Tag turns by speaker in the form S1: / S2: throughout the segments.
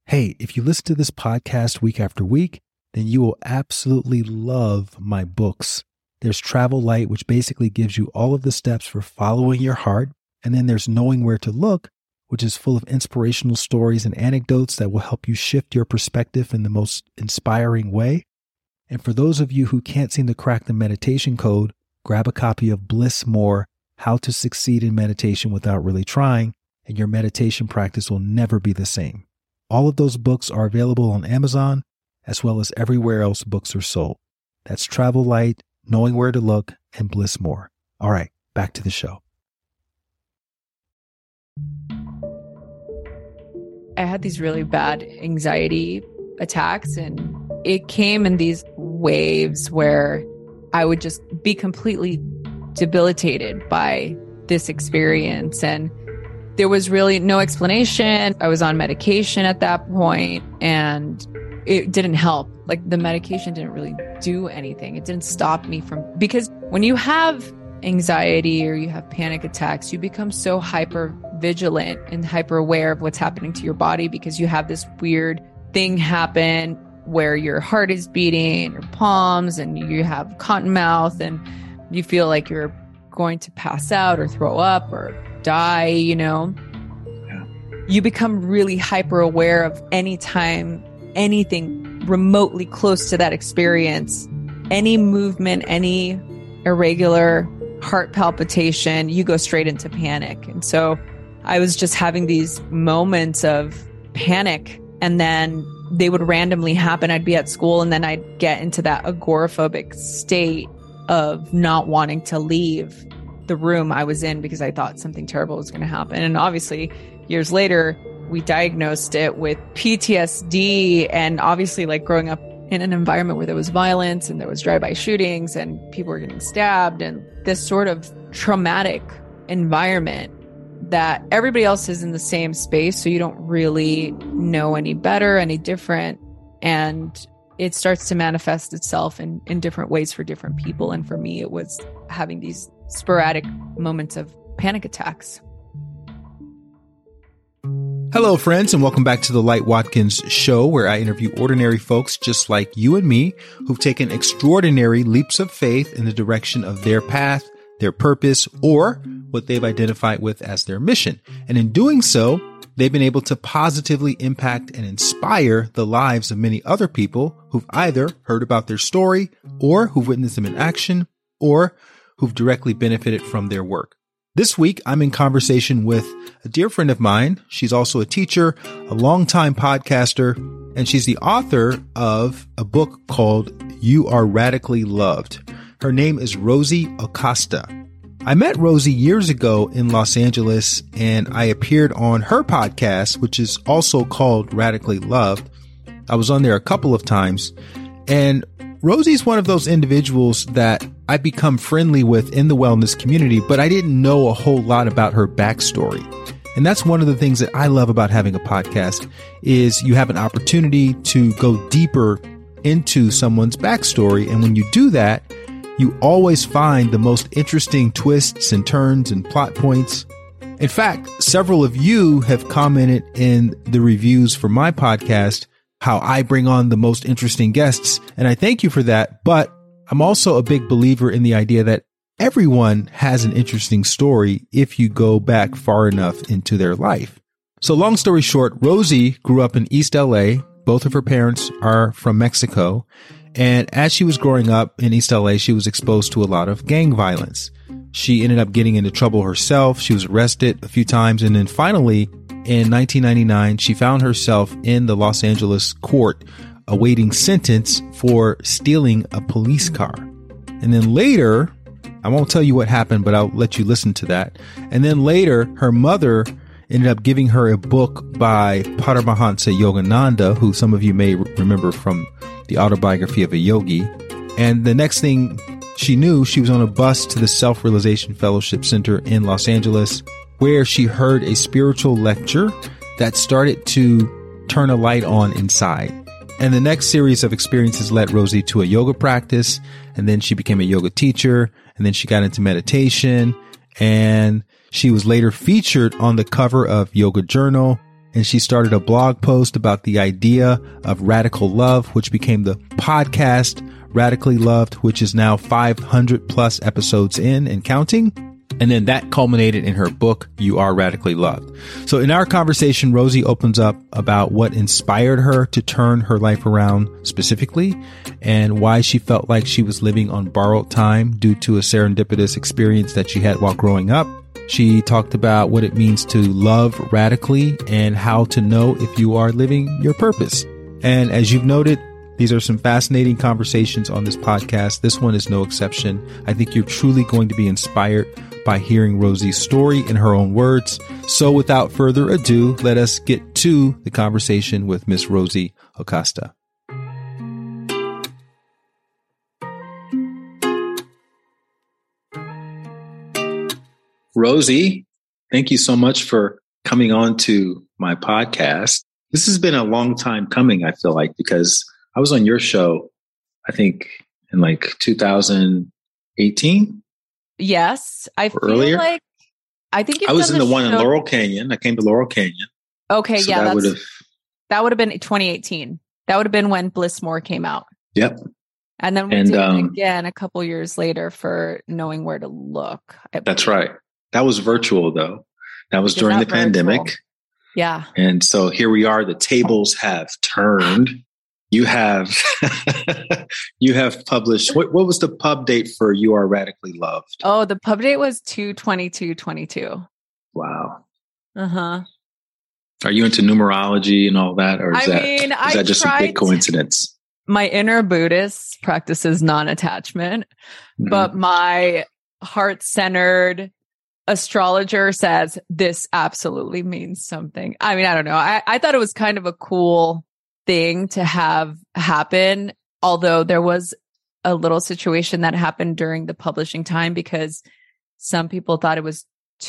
S1: Hey, if you listen to this podcast week after week, then you will absolutely love my books. There's Travel Light, which basically gives you all of the steps for following your heart. And then there's Knowing Where to Look, which is full of inspirational stories and anecdotes that will help you shift your perspective in the most inspiring way. And for those of you who can't seem to crack the meditation code, grab a copy of Bliss More, How to Succeed in Meditation Without Really Trying, and your meditation practice will never be the same. All of those books are available on Amazon, as well as everywhere else books are sold. That's Travel Light, Knowing Where to Look, and Bliss More. All right, back to the show.
S2: I had these really bad anxiety attacks, and it came in these waves where I would just be completely debilitated by this experience. And there was really no explanation. I was on medication at that point, and it didn't help. Like, the medication didn't really do anything. It didn't stop me from, because when you have anxiety or you have panic attacks, you become so hyper vigilant and hyper aware of what's happening to your body, because you have this weird thing happen where your heart is beating, your palms, and you have cotton mouth, and you feel like you're going to pass out or throw up or die, Yeah. You become really hyper aware of any time anything remotely close to that experience, any movement, any irregular heart palpitation, you go straight into panic. And so I was just having these moments of panic, and then they would randomly happen. I'd be at school, and then I'd get into that agoraphobic state of not wanting to leave the room I was in because I thought something terrible was going to happen. And obviously, years later, we diagnosed it with PTSD. And obviously, like, growing up in an environment where there was violence and there was drive-by shootings and people were getting stabbed, and this sort of traumatic environment that everybody else is in the same space, so you don't really know any better, any different. And it starts to manifest itself in different ways for different people. And for me, it was having these sporadic moments of panic attacks.
S1: Hello, friends, and welcome back to the Light Watkins Show, where I interview ordinary folks just like you and me who've taken extraordinary leaps of faith in the direction of their path, their purpose, or what they've identified with as their mission. And in doing so, they've been able to positively impact and inspire the lives of many other people who've either heard about their story, or who've witnessed them in action, or who've directly benefited from their work. This week, I'm in conversation with a dear friend of mine. She's also a teacher, a longtime podcaster, and she's the author of a book called You Are Radically Loved. Her name is Rosie Acosta. I met Rosie years ago in Los Angeles, and I appeared on her podcast, which is also called Radically Loved. I was on there a couple of times, and Rosie's one of those individuals that I become friendly with in the wellness community, but I didn't know a whole lot about her backstory. And that's one of the things that I love about having a podcast, is you have an opportunity to go deeper into someone's backstory. And when you do that, you always find the most interesting twists and turns and plot points. In fact, several of you have commented in the reviews for my podcast how I bring on the most interesting guests, and I thank you for that. But I'm also a big believer in the idea that everyone has an interesting story if you go back far enough into their life. So long story short, Rosie grew up in East LA. Both of her parents are from Mexico. And as she was growing up in East LA, she was exposed to a lot of gang violence. She ended up getting into trouble herself. She was arrested a few times. And then finally, in 1999, she found herself in the Los Angeles court awaiting sentence for stealing a police car. And then later, I won't tell you what happened, but I'll let you listen to that. And then later, her mother ended up giving her a book by Paramahansa Yogananda, who some of you may remember from the autobiography of a yogi. And the next thing she knew, she was on a bus to the Self-Realization Fellowship Center in Los Angeles, where she heard a spiritual lecture that started to turn a light on inside. And the next series of experiences led Rosie to a yoga practice, and then she became a yoga teacher, and then she got into meditation, and she was later featured on the cover of Yoga Journal, and she started a blog post about the idea of radical love, which became the podcast Radically Loved, which is now 500 plus episodes in and counting. And then that culminated in her book, You Are Radically Loved. So in our conversation, Rosie opens up about what inspired her to turn her life around specifically and why she felt like she was living on borrowed time due to a serendipitous experience that she had while growing up. She talked about what it means to love radically and how to know if you are living your purpose. And as you've noted, these are some fascinating conversations on this podcast. This one is no exception. I think you're truly going to be inspired by hearing Rosie's story in her own words. So without further ado, let us get to the conversation with Miss Rosie Acosta. Rosie, thank you so much for coming on to my podcast. This has been a long time coming, I feel like, because I was on your show, I think, in like 2018.
S2: Yes. I feel
S1: earlier?
S2: like, I think
S1: I was in the one in Laurel Canyon. I came to Laurel Canyon.
S2: Okay.
S1: So
S2: yeah.
S1: that
S2: would have been 2018. That would have been when Blissmore came out.
S1: Yep.
S2: And then we did it again a couple years later for Knowing Where to Look.
S1: That's right. That was virtual though. That was during the pandemic.
S2: Yeah.
S1: And so here we are. The tables have turned. You have published, what was the pub date for You Are Radically Loved?
S2: Oh, the pub date was 2/22/22.
S1: Wow.
S2: Uh-huh.
S1: Are you into numerology and all that? Or is that just a big coincidence?
S2: My inner Buddhist practices non-attachment, but my heart-centered astrologer says this absolutely means something. I mean, I don't know. I thought it was kind of a cool thing to have happen, although there was a little situation that happened during the publishing time because some people thought it was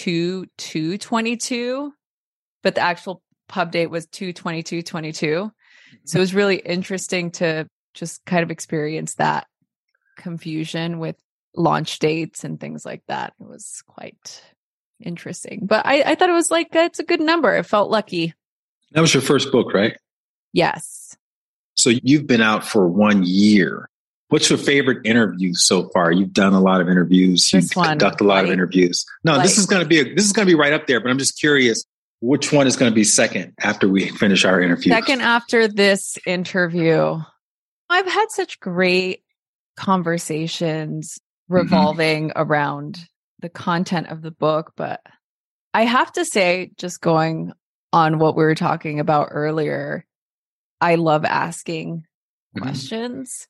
S2: 2/22, but the actual pub date was 2/22/22. So it was really interesting to just kind of experience that confusion with launch dates and things like that. It was quite interesting, but I thought it was like, it's a good number. It felt lucky.
S1: That was your first book, right?
S2: Yes.
S1: So you've been out for 1 year. What's your favorite interview so far? You've done a lot of interviews. You've conducted a lot of interviews. No, this is going to be right up there, but I'm just curious, which one is going to be second after we finish our interview?
S2: Second after this interview. I've had such great conversations revolving around the content of the book, but I have to say, just going on what we were talking about earlier, I love asking questions.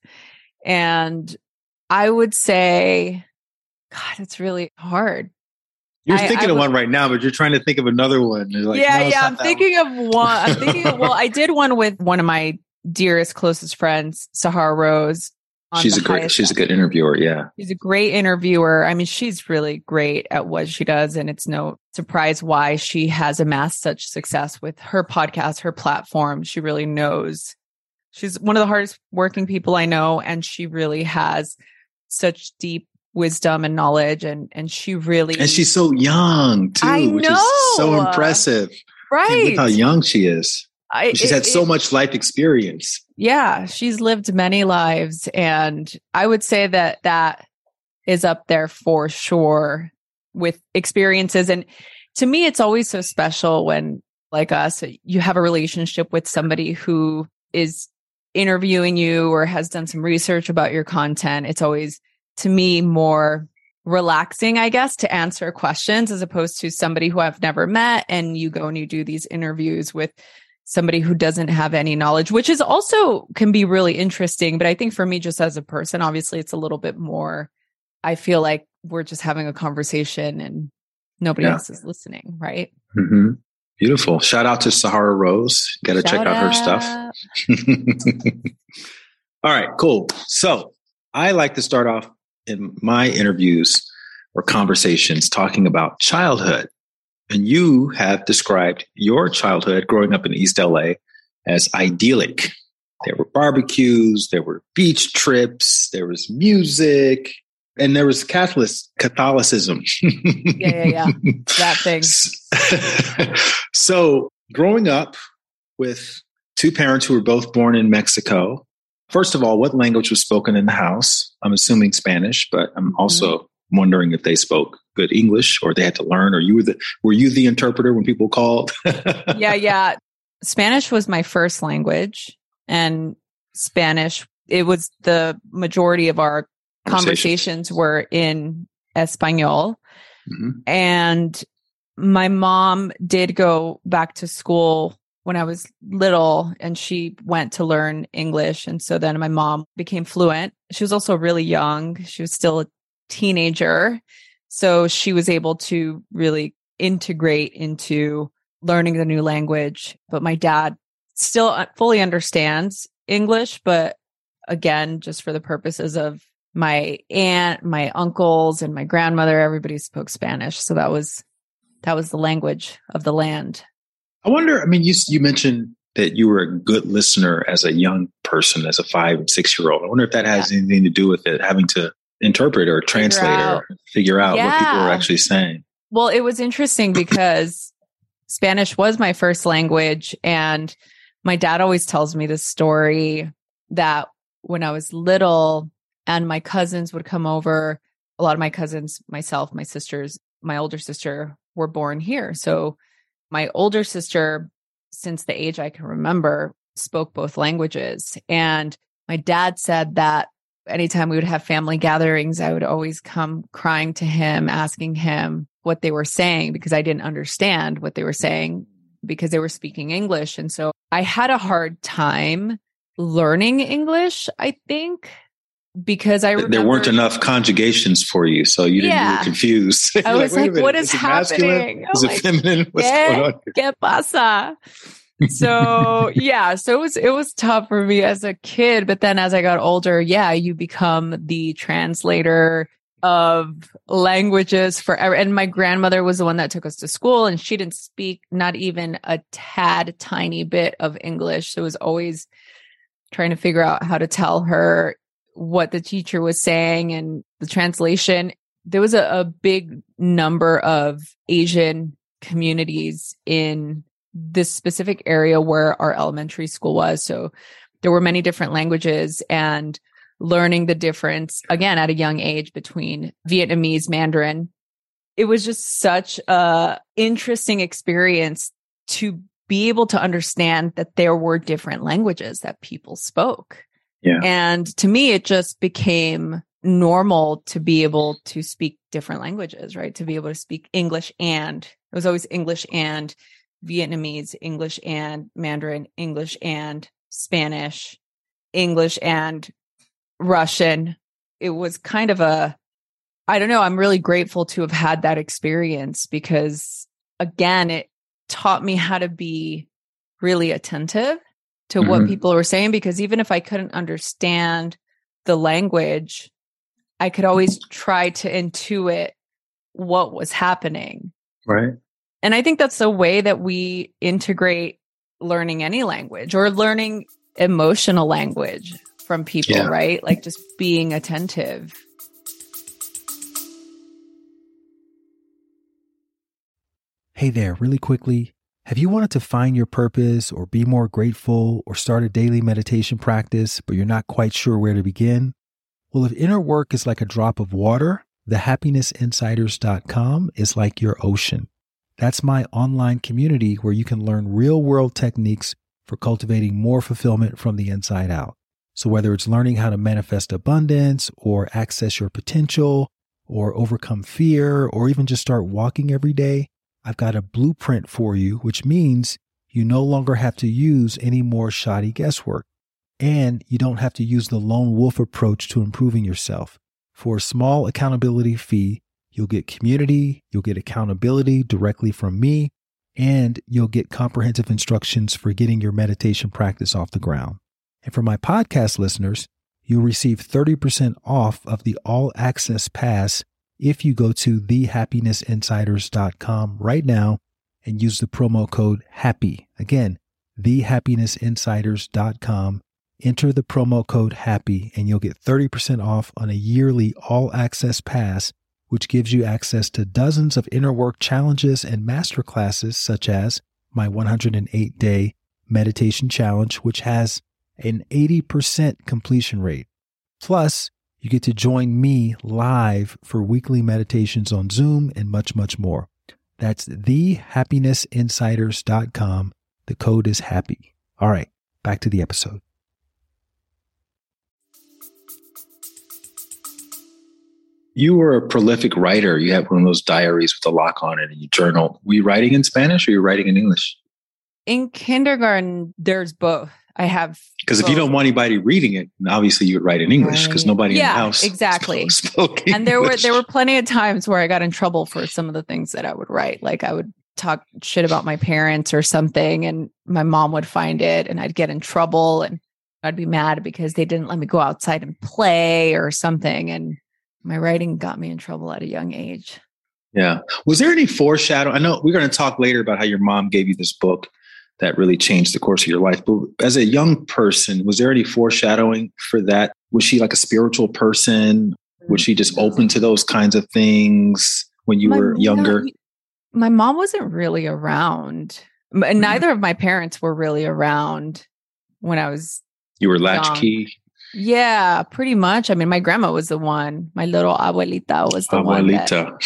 S2: And I would say, God, it's really hard.
S1: You're thinking of one right now, but you're trying to think of another one. Like,
S2: I'm thinking of one. Well, I did one with one of my dearest, closest friends, Sahara Rose.
S1: She's a good interviewer. Yeah.
S2: She's a great interviewer. I mean, she's really great at what she does. And it's no surprise why she has amassed such success with her podcast, her platform. She really knows. She's one of the hardest working people I know. And she really has such deep wisdom and knowledge. And she really.
S1: And she's so young too, which is so impressive.
S2: Right.
S1: Look how young she is. She's had so much life experience.
S2: Yeah, she's lived many lives. And I would say that is up there for sure with experiences. And to me, it's always so special when, like us, you have a relationship with somebody who is interviewing you or has done some research about your content. It's always, to me, more relaxing, I guess, to answer questions as opposed to somebody who I've never met. And you go and you do these interviews with somebody who doesn't have any knowledge, which is also can be really interesting. But I think for me, just as a person, obviously it's a little bit more, I feel like we're just having a conversation and nobody else is listening. Right.
S1: Mm-hmm. Beautiful. Shout out to Sahara Rose. Got to check out her stuff. All right, cool. So I like to start off in my interviews or conversations talking about childhood. And you have described your childhood growing up in East LA as idyllic. There were barbecues, there were beach trips, there was music, and there was Catholicism.
S2: Yeah. That thing.
S1: So growing up with two parents who were both born in Mexico, first of all, what language was spoken in the house? I'm assuming Spanish, but I'm also wondering if they spoke good English or they had to learn, or were you the interpreter when people called?
S2: Yeah. Spanish was my first language, and Spanish, it was the majority of our conversations were in Espanol. Mm-hmm. And my mom did go back to school when I was little, and she went to learn English. And so then my mom became fluent. She was also really young. She was still a teenager. So she was able to really integrate into learning the new language. But my dad still fully understands English, but again, just for the purposes of my aunt, my uncles, and my grandmother, everybody spoke Spanish. So that was the language of the land.
S1: I wonder, you mentioned that you were a good listener as a young person, as a 5 and 6-year-old. I wonder if that has anything to do with it, having to interpret or translate or figure out what people were actually saying.
S2: Well, it was interesting because Spanish was my first language. And my dad always tells me this story that when I was little and my cousins would come over, a lot of my cousins, myself, my sisters, my older sister were born here. So my older sister, since the age I can remember, spoke both languages. And my dad said that anytime we would have family gatherings, I would always come crying to him, asking him what they were saying, because I didn't understand what they were saying because they were speaking English. And so I had a hard time learning English, I think, because I remember
S1: there weren't enough conjugations for you. So you you were confused.
S2: I was like, what is happening?
S1: Is it feminine? What's going on here?
S2: ¿Qué pasa? So so it was tough for me as a kid. But then as I got older, you become the translator of languages forever. And my grandmother was the one that took us to school, and she didn't speak not even a tad tiny bit of English. So it was always trying to figure out how to tell her what the teacher was saying and the translation. There was a big number of Asian communities in this specific area where our elementary school was. So there were many different languages, and learning the difference, again, at a young age between Vietnamese, Mandarin. It was just such a interesting experience to be able to understand that there were different languages that people spoke.
S1: Yeah.
S2: And to me, it just became normal to be able to speak different languages, right? To be able to speak English, and it was always English and Vietnamese, English and Mandarin, English and Spanish, English and Russian. It was kind of I don't know, I'm really grateful to have had that experience because, again, it taught me how to be really attentive to what people were saying, because even if I couldn't understand the language, I could always try to intuit what was happening.
S1: Right.
S2: And I think that's the way that we integrate learning any language or learning emotional language from people, right? Like just being attentive.
S3: Hey there, really quickly. Have you wanted to find your purpose or be more grateful or start a daily meditation practice, but you're not quite sure where to begin? Well, if inner work is like a drop of water, thehappinessinsiders.com is like your ocean. That's my online community where you can learn real-world techniques for cultivating more fulfillment from the inside out. So whether it's learning how to manifest abundance or access your potential or overcome fear or even just start walking every day, I've got a blueprint for you, which means you no longer have to use any more shoddy guesswork. And you don't have to use the lone wolf approach to improving yourself. For a small accountability fee, you'll get community, you'll get accountability directly from me, and you'll get comprehensive instructions for getting your meditation practice off the ground. And for my podcast listeners, you'll receive 30% off of the All Access Pass if you go to thehappinessinsiders.com right now and use the promo code HAPPY. Again, thehappinessinsiders.com. Enter the promo code HAPPY and you'll get 30% off on a yearly All Access Pass, which gives you access to dozens of inner work challenges and masterclasses such as my 108-day meditation challenge, which has an 80% completion rate. Plus, you get to join me live for weekly meditations on Zoom and much, much more. That's thehappinessinsiders.com. The code is HAPPY. All right, back to the episode.
S1: You were a prolific writer. You had one of those diaries with a lock on it and you journal. Were you writing in Spanish or you writing in English?
S2: In kindergarten, there's both. I have
S1: because if you don't want anybody reading it, obviously you would write in English because nobody in the house
S2: exactly
S1: spoke English.
S2: And there were plenty of times where I got in trouble for some of the things that I would write. Like I would talk shit about my parents or something, and my mom would find it, and I'd get in trouble, and I'd be mad because they didn't let me go outside and play or something. And my writing got me in trouble at a young age.
S1: Yeah. Was there any foreshadowing? I know we're going to talk later about how your mom gave you this book that really changed the course of your life. But as a young person, was there any foreshadowing for that? Was she like a spiritual person? Was she just open to those kinds of things when you were younger?
S2: My mom wasn't really around. Neither of my parents were really around when I was
S1: You were latchkey?
S2: Yeah, pretty much. I mean, my grandma was the one. My little abuelita was the one.
S1: My
S2: little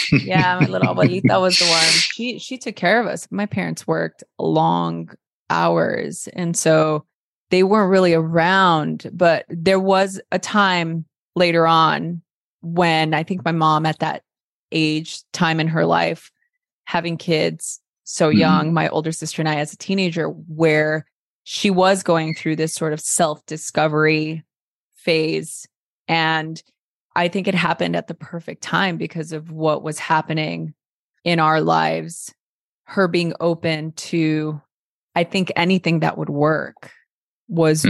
S2: abuelita was the one. She took care of us. My parents worked long hours, and so they weren't really around. But there was a time later on when I think my mom, at that time in her life, having kids so young, my older sister and I as a teenager, where she was going through this sort of self-discovery phase. And I think it happened at the perfect time because of what was happening in our lives. Her being open to, I think, anything that would work was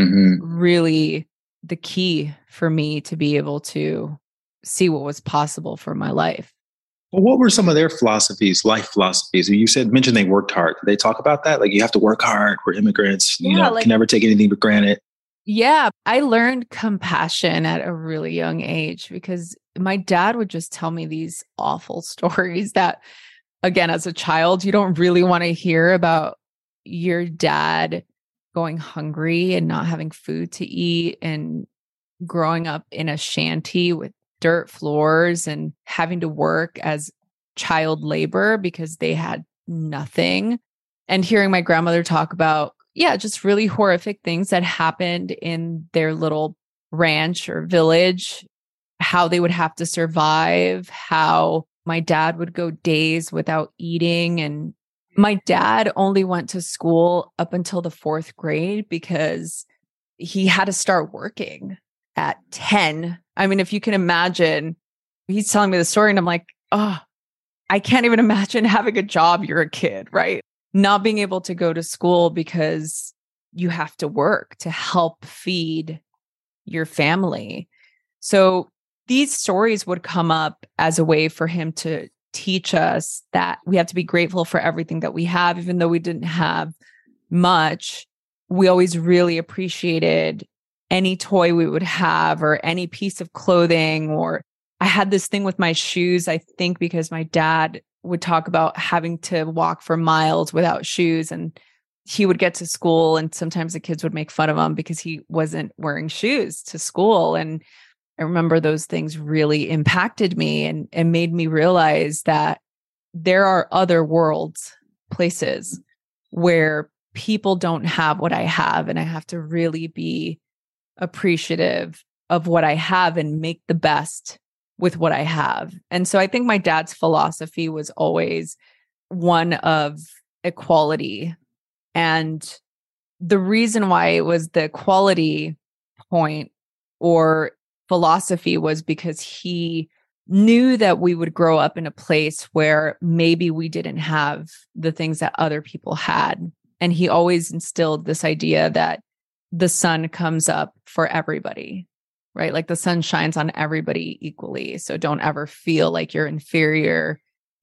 S2: really the key for me to be able to see what was possible for my life.
S1: Well, what were some of their philosophies, life philosophies? You mentioned they worked hard. Did they talk about that? Like, you have to work hard. We're immigrants. Can never take anything for granted.
S2: Yeah, I learned compassion at a really young age because my dad would just tell me these awful stories that, again, as a child, you don't really want to hear about your dad going hungry and not having food to eat and growing up in a shanty with dirt floors and having to work as child labor because they had nothing. And hearing my grandmother talk about just really horrific things that happened in their little ranch or village, how they would have to survive, how my dad would go days without eating. And my dad only went to school up until the 4th grade because he had to start working at 10. I mean, if you can imagine, he's telling me the story and I'm like, oh, I can't even imagine having a job. You're a kid, right? Not being able to go to school because you have to work to help feed your family. So these stories would come up as a way for him to teach us that we have to be grateful for everything that we have, even though we didn't have much. We always really appreciated any toy we would have or any piece of clothing. Or I had this thing with my shoes, I think, because my dad would talk about having to walk for miles without shoes, and he would get to school and sometimes the kids would make fun of him because he wasn't wearing shoes to school. And I remember those things really impacted me and made me realize that there are other worlds, places where people don't have what I have, and I have to really be appreciative of what I have and make the best with what I have. And so I think my dad's philosophy was always one of equality. And the reason why it was the equality point or philosophy was because he knew that we would grow up in a place where maybe we didn't have the things that other people had. And he always instilled this idea that the sun comes up for everybody, right? Like the sun shines on everybody equally. So don't ever feel like you're inferior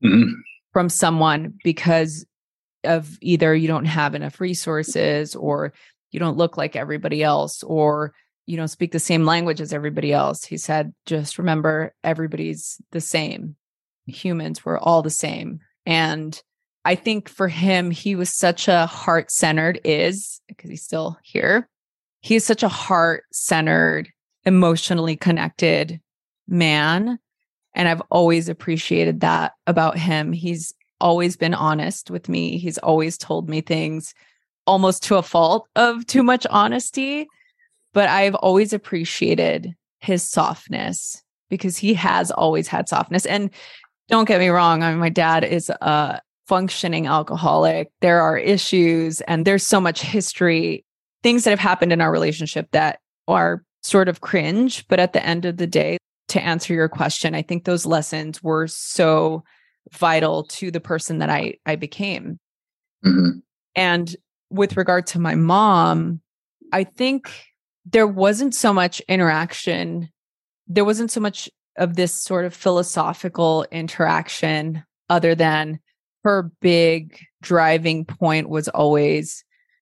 S2: from someone because of either you don't have enough resources or you don't look like everybody else or you don't speak the same language as everybody else. He said, just remember, everybody's the same. Humans, we're all the same. And I think for him, he was such a heart-centered because he's still here. He's such a heart-centered, emotionally connected man. And I've always appreciated that about him. He's always been honest with me. He's always told me things almost to a fault of too much honesty. But I've always appreciated his softness because he has always had softness. And don't get me wrong, I mean, my dad is a functioning alcoholic. There are issues and there's so much history, things that have happened in our relationship that are sort of cringe. But at the end of the day, to answer your question, I think those lessons were so vital to the person that I became.
S4: Mm-hmm.
S2: And with regard to my mom, I think there wasn't so much interaction. There wasn't so much of this sort of philosophical interaction other than her big driving point was always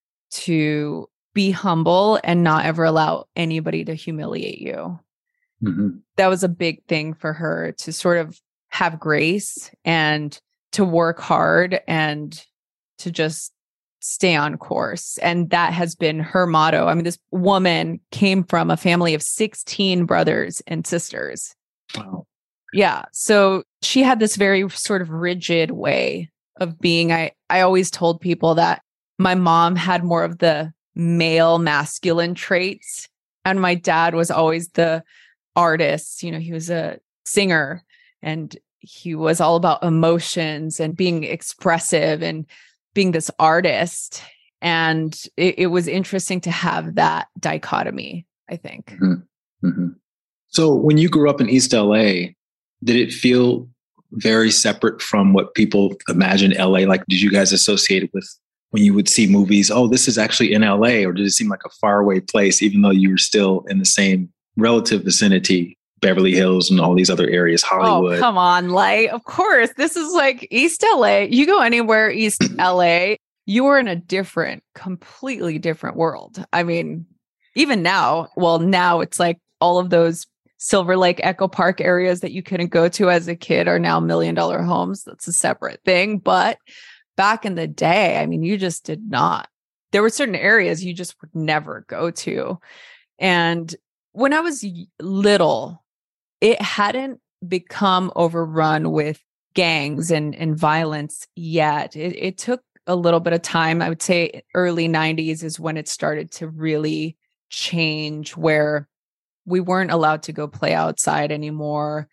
S2: to be humble and not ever allow anybody to humiliate you.
S4: Mm-hmm.
S2: That was a big thing for her, to sort of have grace and to work hard and to just stay on course. And that has been her motto. I mean, this woman came from a family of 16 brothers and sisters.
S4: Wow.
S2: Yeah. So she had this very sort of rigid way of being. I always told people that my mom had more of the male masculine traits, and my dad was always the artist. You know, he was a singer and he was all about emotions and being expressive and being this artist. And it was interesting to have that dichotomy, I think.
S4: Mm-hmm. Mm-hmm. So when you grew up in East LA, did it feel very separate from what people imagine LA? Like, did you guys associate it with when you would see movies? Oh, this is actually in LA, or did it seem like a faraway place, even though you were still in the same relative vicinity, Beverly Hills and all these other areas, Hollywood?
S2: Oh, come on, Light. Of course. This is like East LA. You go anywhere East LA, you are in a completely different world. I mean, even now, now it's like all of those Silver Lake, Echo Park areas that you couldn't go to as a kid are now $1 million homes. That's a separate thing. But back in the day, I mean, you just did not. There were certain areas you just would never go to. And when I was little, it hadn't become overrun with gangs and violence yet. It took a little bit of time. I would say early 90s is when it started to really change, where we weren't allowed to go play outside anymore.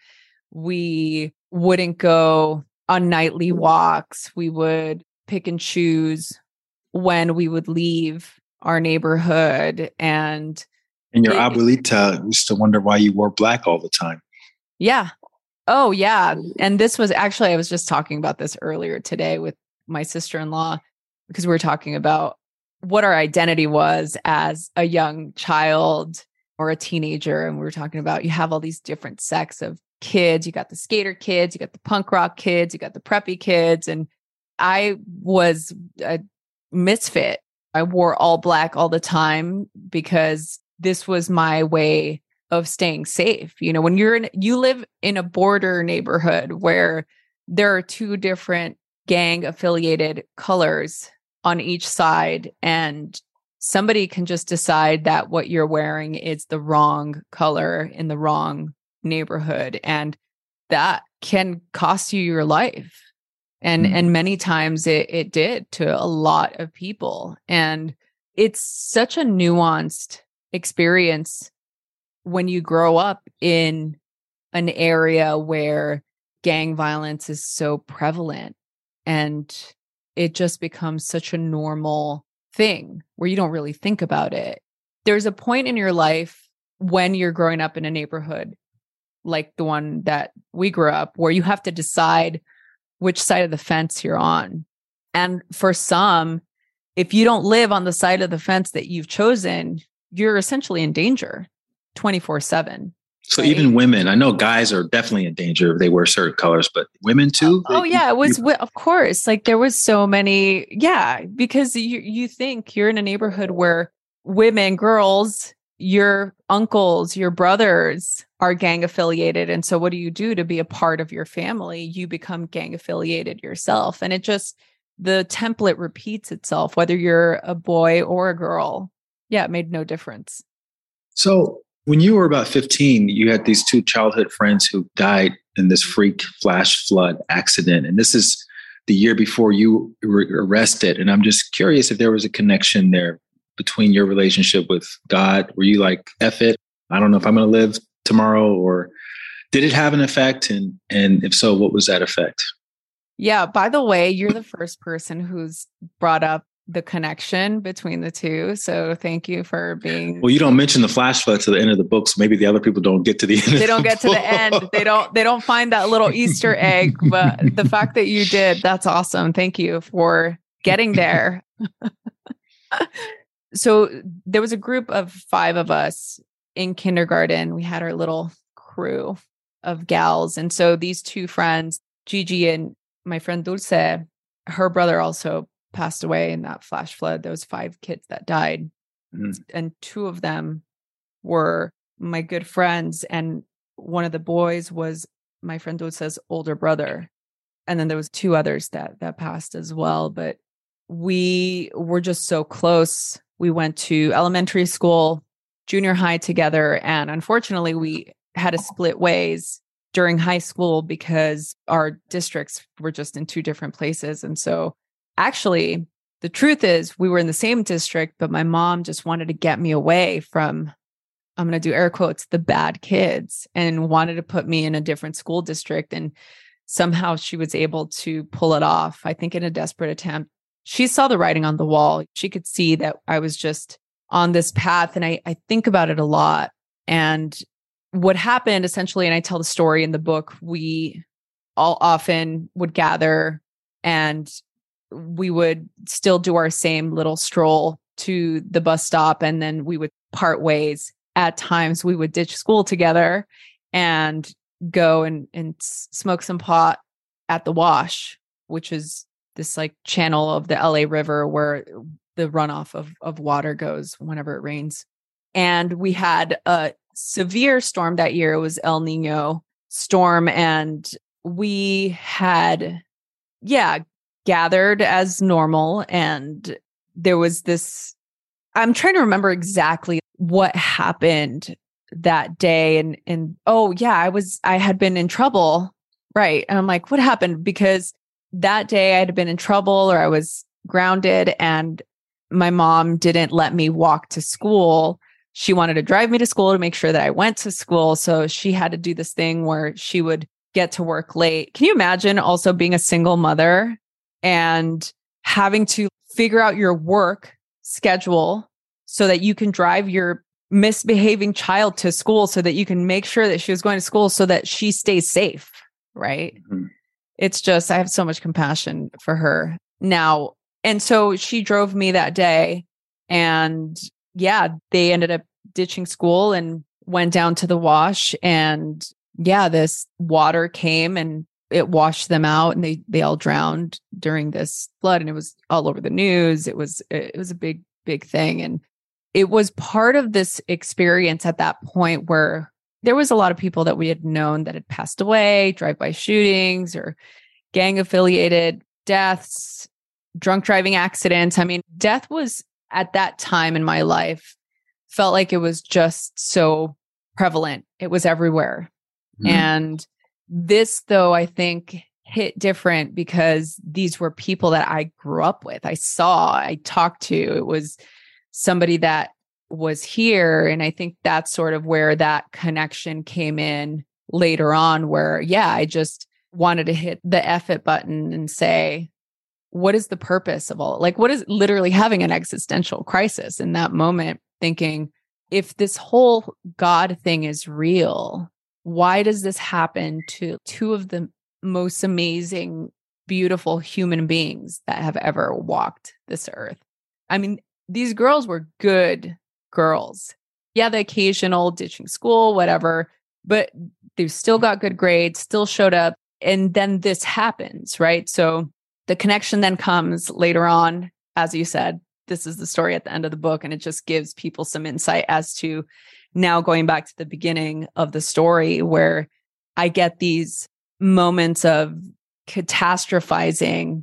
S2: We wouldn't go on nightly walks. We would pick and choose when we would leave our neighborhood. And
S4: your abuelita used to wonder why you wore black all the time.
S2: Yeah. Oh, yeah. And this was actually, I was just talking about this earlier today with my sister-in-law, because we were talking about what our identity was as a young child or a teenager. And we were talking about, you have all these different sects of kids. You got the skater kids, you got the punk rock kids, you got the preppy kids. And I was a misfit. I wore all black all the time because this was my way of staying safe. You know, when you live in a border neighborhood where there are two different gang affiliated colors on each side, and somebody can just decide that what you're wearing is the wrong color in the wrong neighborhood, and that can cost you your life. And many times it did to a lot of people. And it's such a nuanced experience when you grow up in an area where gang violence is so prevalent, and it just becomes such a normal thing where you don't really think about it. There's a point in your life when you're growing up in a neighborhood like the one that we grew up, where you have to decide which side of the fence you're on. And for some, if you don't live on the side of the fence that you've chosen, you're essentially in danger 24/7.
S4: So even women, I know guys are definitely in danger if they wear certain colors, but women too?
S2: It was, of course, like there was so many. Yeah, because you think you're in a neighborhood where women, girls, your uncles, your brothers are gang affiliated. And so what do you do to be a part of your family? You become gang affiliated yourself. And it just the template repeats itself, whether you're a boy or a girl. Yeah, it made no difference.
S4: So when you were about 15, you had these two childhood friends who died in this freak flash flood accident. And this is the year before you were arrested. And I'm just curious if there was a connection there between your relationship with God. Were you like, F it, I don't know if I'm going to live tomorrow, or did it have an effect? And if so, what was that effect?
S2: Yeah, by the way, you're the first person who's brought up the connection between the two. So thank you for being...
S4: Well, you don't mention the flash flood to the end of the book, so maybe the other people don't get to the end.
S2: They don't get to the end. They don't find that little Easter egg, but the fact that you did, that's awesome. Thank you for getting there. So there was a group of 5 of us in kindergarten. We had our little crew of gals. And so these 2 friends, Gigi and my friend Dulce, her brother also passed away in that flash flood. There was 5 kids that died. And 2 of them were my good friends. And one of the boys was my friend Dulce's older brother. And then there was 2 others that passed as well. But we were just so close. We went to elementary school, junior high together. And unfortunately, we had to split ways during high school because our districts were just in 2 different places. And so actually, the truth is we were in the same district, but my mom just wanted to get me away from, I'm going to do air quotes, the bad kids, and wanted to put me in a different school district. And somehow she was able to pull it off, I think in a desperate attempt. She saw the writing on the wall. She could see that I was just on this path. And I think about it a lot. And what happened essentially, and I tell the story in the book, we all often would gather and we would still do our same little stroll to the bus stop. And then we would part ways. At times we would ditch school together and go and smoke some pot at the Wash, which is this like channel of the LA River where the runoff of water goes whenever it rains. And we had a severe storm that year. It was El Nino storm. And we had, gathered as normal. And there was this, I'm trying to remember exactly what happened that day. And I had been in trouble. Right. And I'm like, what happened? Because that day I had been in trouble or I was grounded and my mom didn't let me walk to school. She wanted to drive me to school to make sure that I went to school. So she had to do this thing where she would get to work late. Can you imagine also being a single mother and having to figure out your work schedule so that you can drive your misbehaving child to school so that you can make sure that she was going to school so that she stays safe, right? Mm-hmm. It's just, I have so much compassion for her now. And so she drove me that day and they ended up ditching school and went down to the Wash. And this water came and it washed them out and they all drowned during this flood. And it was all over the news. It was a big, big thing. And it was part of this experience at that point where there was a lot of people that we had known that had passed away, drive-by shootings or gang affiliated deaths, drunk driving accidents. I mean, death was at that time in my life felt like it was just so prevalent. It was everywhere. Mm-hmm. And this, though, I think hit different because these were people that I grew up with. I talked to. It was somebody that was here. And I think that's sort of where that connection came in later on, where, I just wanted to hit the F it button and say, what is the purpose of all? Like, what is literally having an existential crisis in that moment, thinking, if this whole God thing is real, why does this happen to 2 of the most amazing, beautiful human beings that have ever walked this earth? I mean, these girls were good girls. Yeah, the occasional ditching school, whatever, but they've still got good grades, still showed up. And then this happens, right? So the connection then comes later on, as you said, this is the story at the end of the book. And it just gives people some insight as to now going back to the beginning of the story where I get these moments of catastrophizing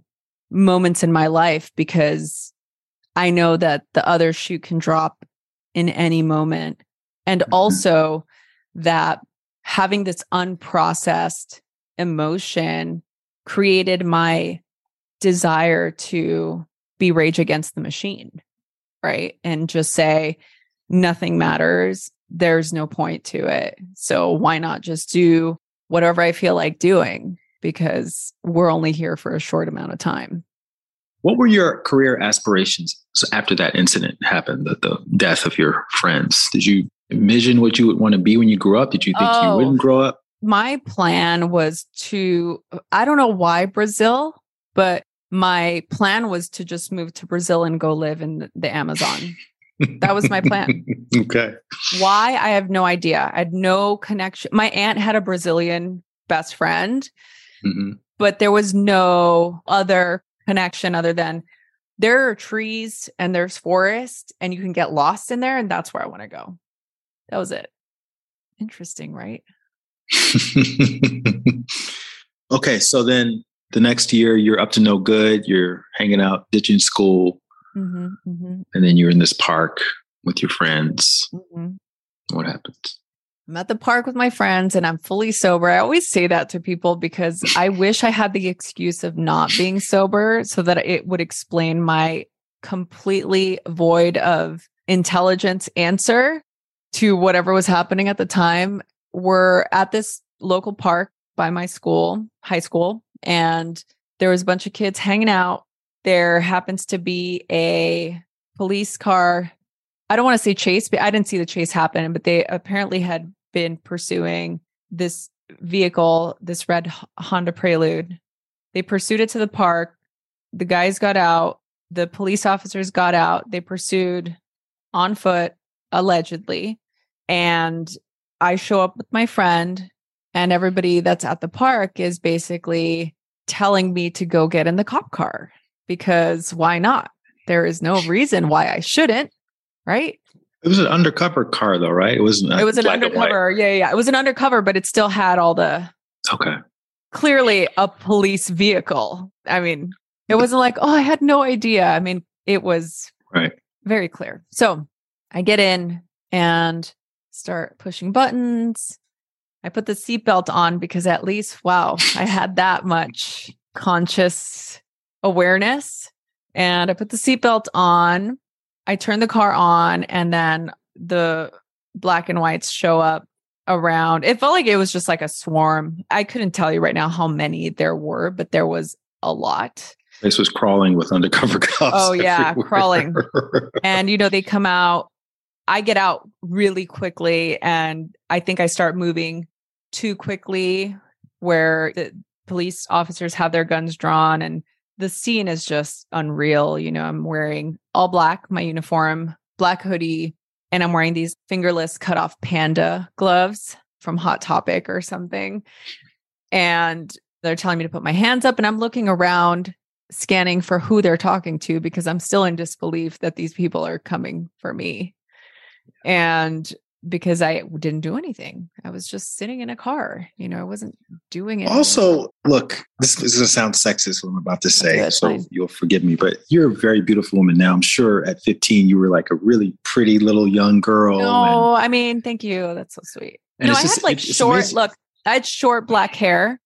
S2: moments in my life because I know that the other shoe can drop in any moment. And also that having this unprocessed emotion created my desire to be Rage Against the Machine, right? And just say, nothing matters. There's no point to it. So why not just do whatever I feel like doing? Because we're only here for a short amount of time.
S4: What were your career aspirations after that incident happened, the death of your friends? Did you envision what you would want to be when you grew up? Did you think you wouldn't grow up?
S2: My plan was I don't know why Brazil, but my plan was to just move to Brazil and go live in the Amazon. That was my plan.
S4: Okay.
S2: Why? I have no idea. I had no connection. My aunt had a Brazilian best friend, but there was no other connection other than there are trees and there's forest and you can get lost in there. And that's where I want to go. That was it. Interesting, right?
S4: Okay. So then the next year you're up to no good. You're hanging out, ditching school. And then you're in this park with your friends. What happens?
S2: I'm at the park with my friends and I'm fully sober. I always say that to people because I wish I had the excuse of not being sober so that it would explain my completely void of intelligence answer to whatever was happening at the time. We're at this local park by my school, high school, and there was a bunch of kids hanging out. There happens to be a police car. I don't want to say chase, but I didn't see the chase happen, but they apparently had been pursuing this vehicle, this red Honda Prelude. They pursued it to the park. The guys got out. The police officers got out. They pursued on foot, allegedly. And I show up with my friend, and everybody that's at the park is basically telling me to go get in the cop car. Because why not? There is no reason why I shouldn't, right?
S4: It was an undercover car though, right? It wasn't.
S2: It was an undercover. Yeah. It was an undercover, but it still had all the...
S4: Okay.
S2: Clearly a police vehicle. I mean, it wasn't like, oh, I had no idea. I mean, it was very clear. So I get in and start pushing buttons. I put the seatbelt on because at least, wow, I had that much conscious awareness. And I put the seatbelt on. I turn the car on, and then the black and whites show up around. It felt like it was just like a swarm. I couldn't tell you right now how many there were, but there was a lot.
S4: This was crawling with undercover cops.
S2: Oh yeah,
S4: everywhere.
S2: crawling. And they come out. I get out really quickly, and I think I start moving too quickly where the police officers have their guns drawn, and the scene is just unreal. I'm wearing all black, my uniform, black hoodie, and I'm wearing these fingerless cut off panda gloves from Hot Topic or something. And they're telling me to put my hands up, and I'm looking around, scanning for who they're talking to because I'm still in disbelief that these people are coming for me. And because I didn't do anything. I was just sitting in a car. I wasn't doing it.
S4: Also, look, this is going to sound sexist what I'm about to say, so
S2: fine.
S4: You'll forgive me, but you're a very beautiful woman now. I'm sure at 15, you were like a really pretty little young girl.
S2: No, I mean, thank you. That's so sweet.
S4: And
S2: I had short, I had short black hair.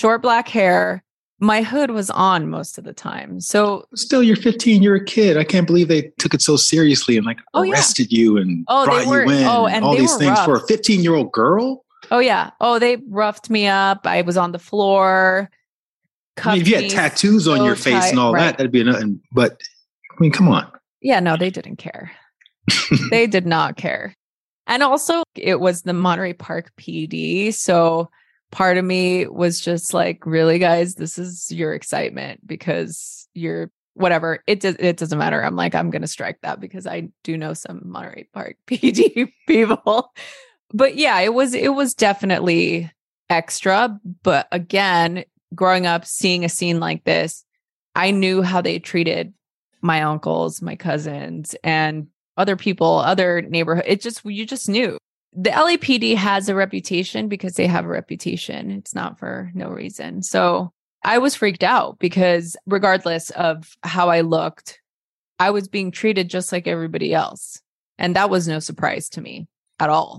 S2: My hood was on most of the time. So
S4: still, you're 15, you're a kid. I can't believe they took it so seriously and arrested you and brought you in. And all these things for a 15-year-old girl.
S2: Oh yeah. Oh, they roughed me up. I was on the floor.
S4: If you had tattoos on your face and all that, that'd be nothing. But come on. Yeah,
S2: no, they didn't care. They did not care. And also it was the Monterey Park PD. So part of me was just like, really, guys, this is your excitement because you're whatever. It doesn't matter. I'm like, I'm going to strike that because I do know some Monterey Park PD people. But yeah, it was definitely extra. But again, growing up, seeing a scene like this, I knew how they treated my uncles, my cousins, and other people, other neighborhood. You just knew. The LAPD has a reputation because they have a reputation. It's not for no reason. So I was freaked out because regardless of how I looked, I was being treated just like everybody else. And that was no surprise to me at all.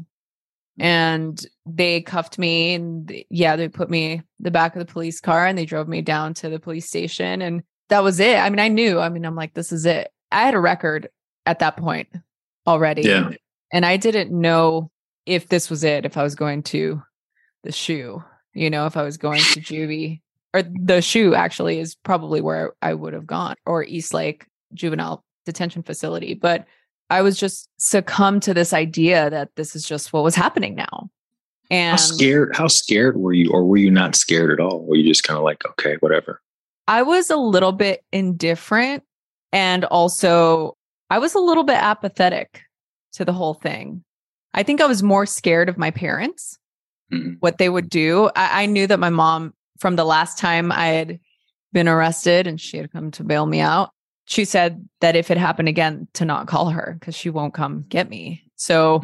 S2: And they cuffed me and they put me in the back of the police car and they drove me down to the police station. And that was it. I mean, I knew, I'm like, this is it. I had a record at that point already.
S4: Yeah.
S2: And I didn't know if this was it, if I was going to the SHU, if I was going to juvie, or the SHU actually is probably where I would have gone, or Eastlake Juvenile Detention Facility. But I was just succumbed to this idea that this is just what was happening now. And
S4: how scared were you, or were you not scared at all? Were you just kind of like, okay, whatever?
S2: I was a little bit indifferent, and also I was a little bit apathetic to the whole thing. I think I was more scared of my parents, what they would do. I knew that my mom, from the last time I had been arrested and she had come to bail me out, she said that if it happened again, to not call her because she won't come get me. So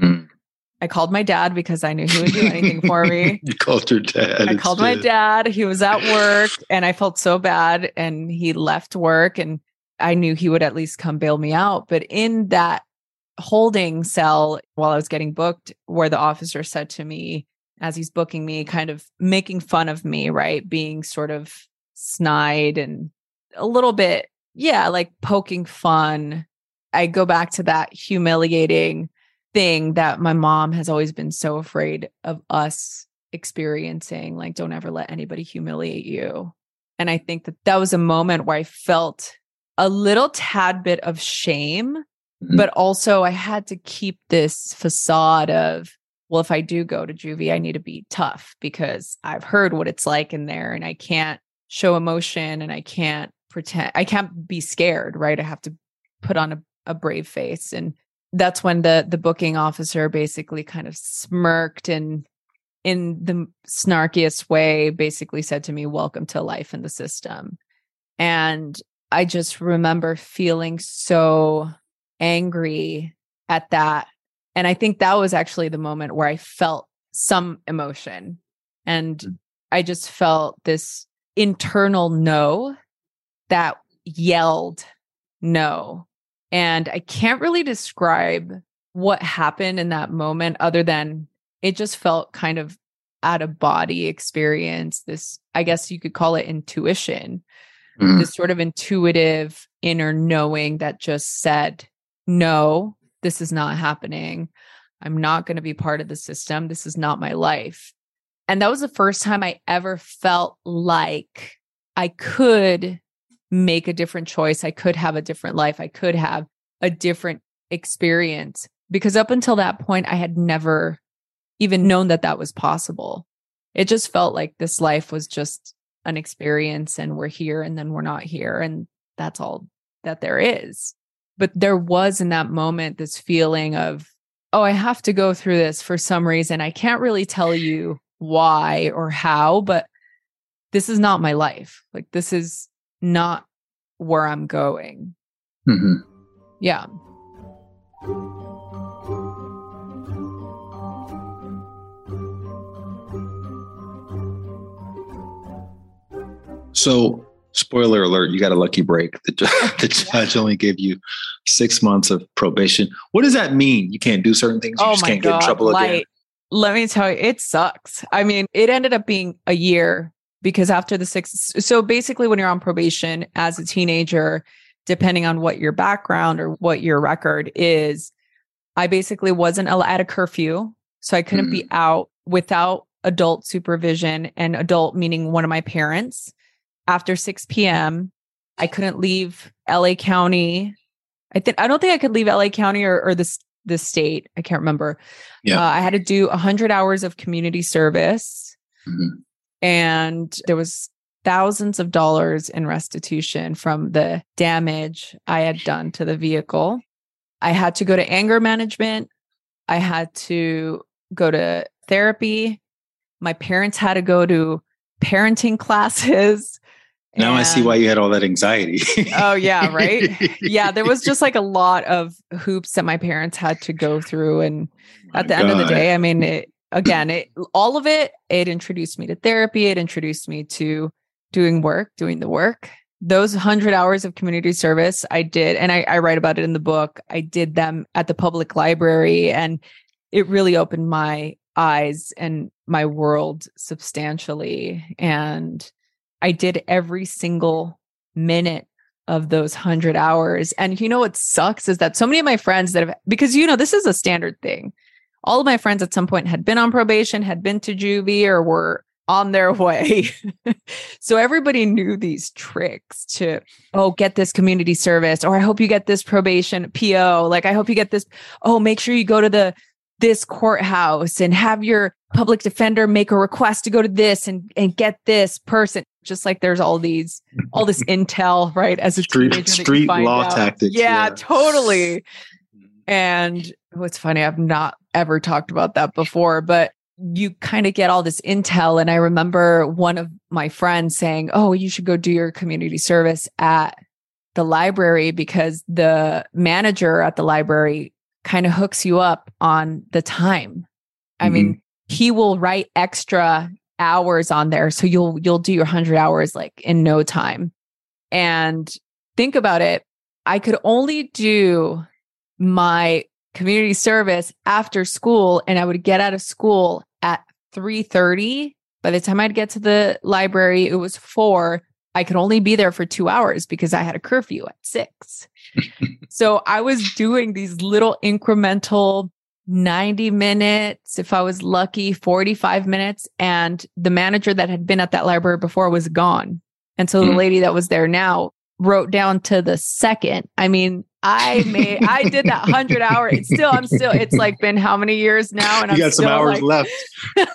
S2: I called my dad because I knew he would do anything for me.
S4: You called your dad.
S2: I called my dad. He was at work and I felt so bad, and he left work, and I knew he would at least come bail me out. But in that holding cell while I was getting booked, where the officer said to me, as he's booking me, kind of making fun of me, right? Being sort of snide and a little bit, like poking fun. I go back to that humiliating thing that my mom has always been so afraid of us experiencing. Like, don't ever let anybody humiliate you. And I think that was a moment where I felt a little tad bit of shame, but also I had to keep this facade of, well, if I do go to juvie, I need to be tough because I've heard what it's like in there, and I can't show emotion, and I can't pretend, I can't be scared, right? I have to put on a brave face. And that's when the booking officer basically kind of smirked and in the snarkiest way basically said to me, "Welcome to life in the system." And I just remember feeling so angry at that. And I think that was actually the moment where I felt some emotion. And I just felt this internal no that yelled no. And I can't really describe what happened in that moment other than it just felt kind of out of body experience. This, I guess you could call it intuition, this sort of intuitive inner knowing that just said, no, this is not happening. I'm not going to be part of the system. This is not my life. And that was the first time I ever felt like I could make a different choice. I could have a different life. I could have a different experience, because up until that point, I had never even known that that was possible. It just felt like this life was just an experience, and we're here and then we're not here. And that's all that there is. But there was in that moment this feeling of, oh, I have to go through this for some reason. I can't really tell you why or how, but this is not my life. Like, this is not where I'm going. Yeah.
S4: So, spoiler alert, you got a lucky break. The judge only gave you 6 months of probation. What does that mean? You can't do certain things? You just can't get in trouble again?
S2: Let me tell you, it sucks. I mean, it ended up being a year, because after the 6, so basically when you're on probation as a teenager, depending on what your background or what your record is, I basically wasn't allowed at a curfew. So I couldn't be out without adult supervision, and adult meaning one of my parents. After 6 p.m., I couldn't leave LA County. I don't think I could leave LA County or the state. I can't remember. Yeah. I had to do 100 hours of community service. And there was thousands of dollars in restitution from the damage I had done to the vehicle. I had to go to anger management. I had to go to therapy. My parents had to go to parenting classes.
S4: Now I see why you had all that anxiety.
S2: Oh, yeah, right? Yeah, there was just like a lot of hoops that my parents had to go through. And at the end of the day, I mean, all of it, it introduced me to therapy. It introduced me to, doing the work. Those 100 hours of community service I did, and I write about it in the book. I did them at the public library, and it really opened my eyes and my world substantially. And I did every single minute of those 100 hours. And you know what sucks is that so many of my friends that have, because this is a standard thing. All of my friends at some point had been on probation, had been to juvie, or were on their way. So everybody knew these tricks to, get this community service, or I hope you get this probation PO. Like, I hope you get this. Oh, make sure you go to this courthouse and have your public defender make a request to go to this and get this person. Just like there's all this intel, right? As a
S4: street law tactics.
S2: Yeah, totally. And what's funny, I've not ever talked about that before, but you kind of get all this intel. And I remember one of my friends saying, oh, you should go do your community service at the library because the manager at the library kind of hooks you up on the time. I mean, he will write extra hours on there. So you'll do your 100 hours like in no time. And think about it. I could only do my community service after school, and I would get out of school at 3:30. By the time I'd get to the library, it was 4. I could only be there for 2 hours because I had a curfew at 6. So I was doing these little incremental 90 minutes, if I was lucky, 45 minutes. And the manager that had been at that library before was gone. And so the lady that was there now wrote down to the second. I mean, I did that 100 hour. It's like been how many years now? And
S4: you got some hours left. You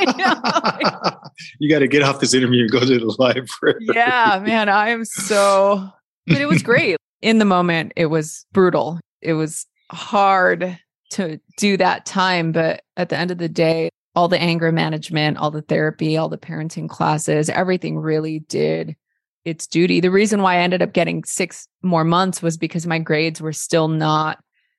S4: got to get off this interview and go to the library.
S2: Yeah, man, but it was great. In the moment, it was brutal. It was hard to do that time. But at the end of the day, all the anger management, all the therapy, all the parenting classes, everything really did its duty. The reason why I ended up getting 6 more months was because my grades were still not,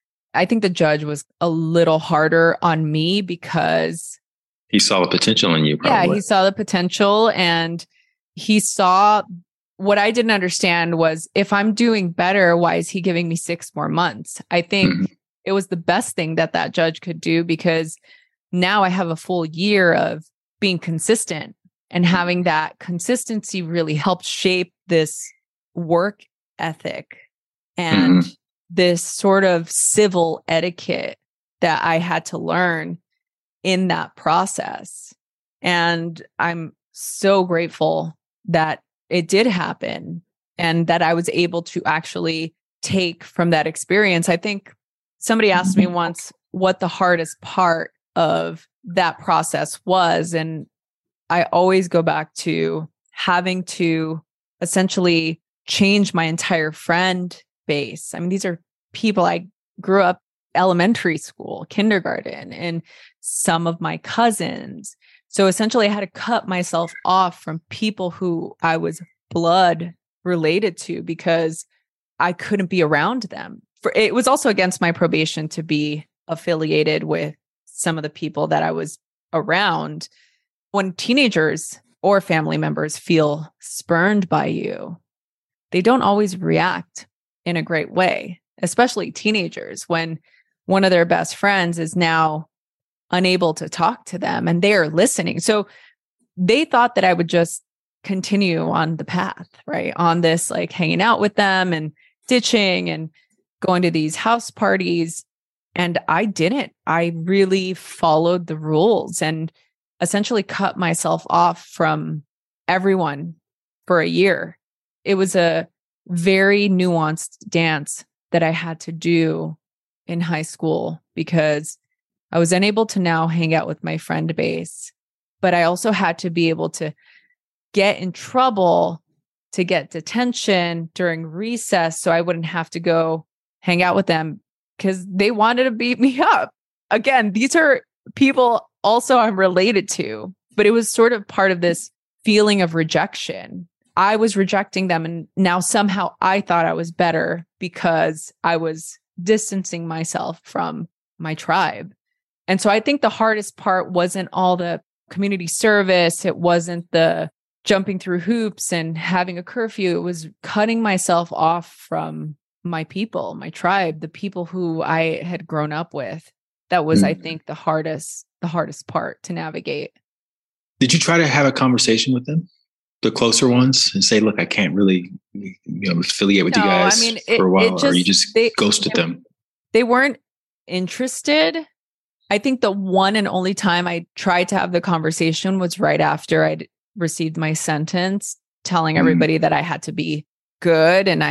S2: I think the judge was a little harder on me because
S4: he saw the potential in you. Probably.
S2: Yeah, he saw the potential, and he saw what I didn't understand was, if I'm doing better, why is he giving me 6 more months? I think it was the best thing that judge could do, because now I have a full year of being consistent. And having that consistency really helped shape this work ethic and this sort of civil etiquette that I had to learn in that process. And I'm so grateful that it did happen and that I was able to actually take from that experience. I think somebody asked me once what the hardest part of that process was. And I always go back to having to essentially change my entire friend base. I mean, these are people I grew up elementary school, kindergarten, and some of my cousins. So essentially I had to cut myself off from people who I was blood related to because I couldn't be around them. It was also against my probation to be affiliated with some of the people that I was around. When teenagers or family members feel spurned by you, they don't always react in a great way, especially teenagers, when one of their best friends is now unable to talk to them and they are listening. So they thought that I would just continue on the path, right? On this, like hanging out with them and ditching and going to these house parties. And I didn't. I really followed the rules and essentially cut myself off from everyone for a year. It was a very nuanced dance that I had to do in high school because I was unable to now hang out with my friend base, but I also had to be able to get in trouble to get detention during recess so I wouldn't have to go hang out with them because they wanted to beat me up. Again, these are people also I'm related to, but it was sort of part of this feeling of rejection. I was rejecting them, and now somehow I thought I was better because I was distancing myself from my tribe. And so I think the hardest part wasn't all the community service. It wasn't the jumping through hoops and having a curfew. It was cutting myself off from my people, my tribe, the people who I had grown up with. That was, I think, the hardest part to navigate.
S4: Did you try to have a conversation with them, the closer ones, and say, look, I can't really, affiliate with you guys for a while, or you just ghosted them?
S2: They weren't interested. I think the one and only time I tried to have the conversation was right after I'd received my sentence, telling everybody that I had to be good and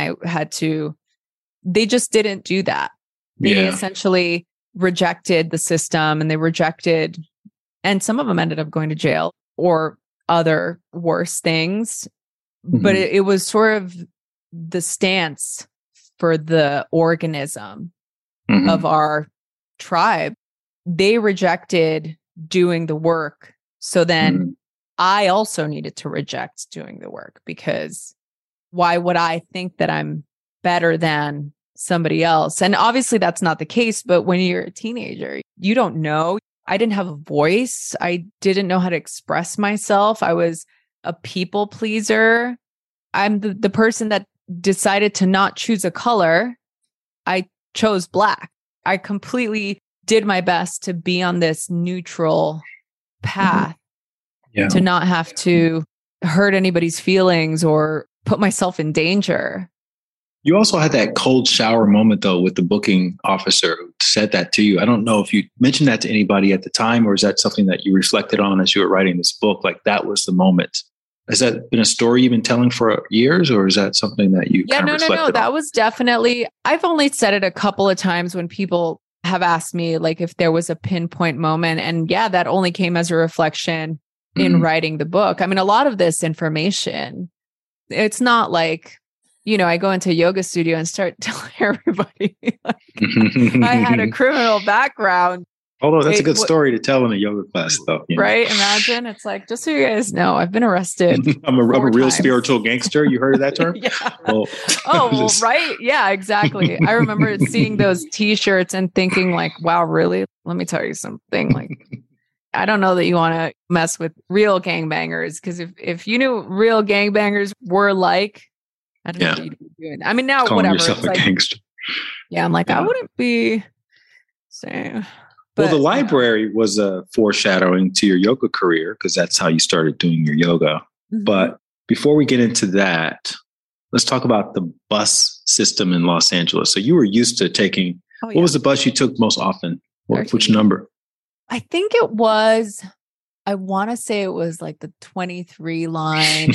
S2: they just didn't do that. They essentially rejected the system, and and some of them ended up going to jail or other worse things. But it was sort of the stance for the organism of our tribe. They rejected doing the work. So then I also needed to reject doing the work, because why would I think that I'm better than somebody else? And obviously that's not the case, but when you're a teenager, you don't know. I didn't have a voice. I didn't know how to express myself. I was a people pleaser. I'm the person that decided to not choose a color. I chose black. I completely did my best to be on this neutral path, to not have to hurt anybody's feelings or put myself in danger.
S4: You also had that cold shower moment, though, with the booking officer who said that to you. I don't know if you mentioned that to anybody at the time, or is that something that you reflected on as you were writing this book? Like, that was the moment. Has that been a story you've been telling for years, or is that something that you kind of reflected on?
S2: That was definitely, I've only said it a couple of times when people have asked me, like, if there was a pinpoint moment. And that only came as a reflection in writing the book. I mean, a lot of this information, it's not like, I go into a yoga studio and start telling everybody like, I had a criminal background.
S4: Although that's a good story to tell in a yoga class, though.
S2: Right? Imagine. It's like, just so you guys know, I've been arrested.
S4: I'm a real spiritual gangster. You heard of that term?
S2: Well, right. Yeah, exactly. I remember seeing those T-shirts and thinking like, wow, really? Let me tell you something. Like, I don't know that you want to mess with real gangbangers, because if you knew real gangbangers were like, I don't know what you'd be doing. I mean, now,
S4: calling
S2: whatever.
S4: yourself a gangster.
S2: Yeah, I'm like, I wouldn't be saying.
S4: Well, the library was a foreshadowing to your yoga career, because that's how you started doing your yoga. But before we get into that, let's talk about the bus system in Los Angeles. So you were used to taking, what was the bus you took most often? Which number?
S2: I think it was, I want to say it was like the 23 line.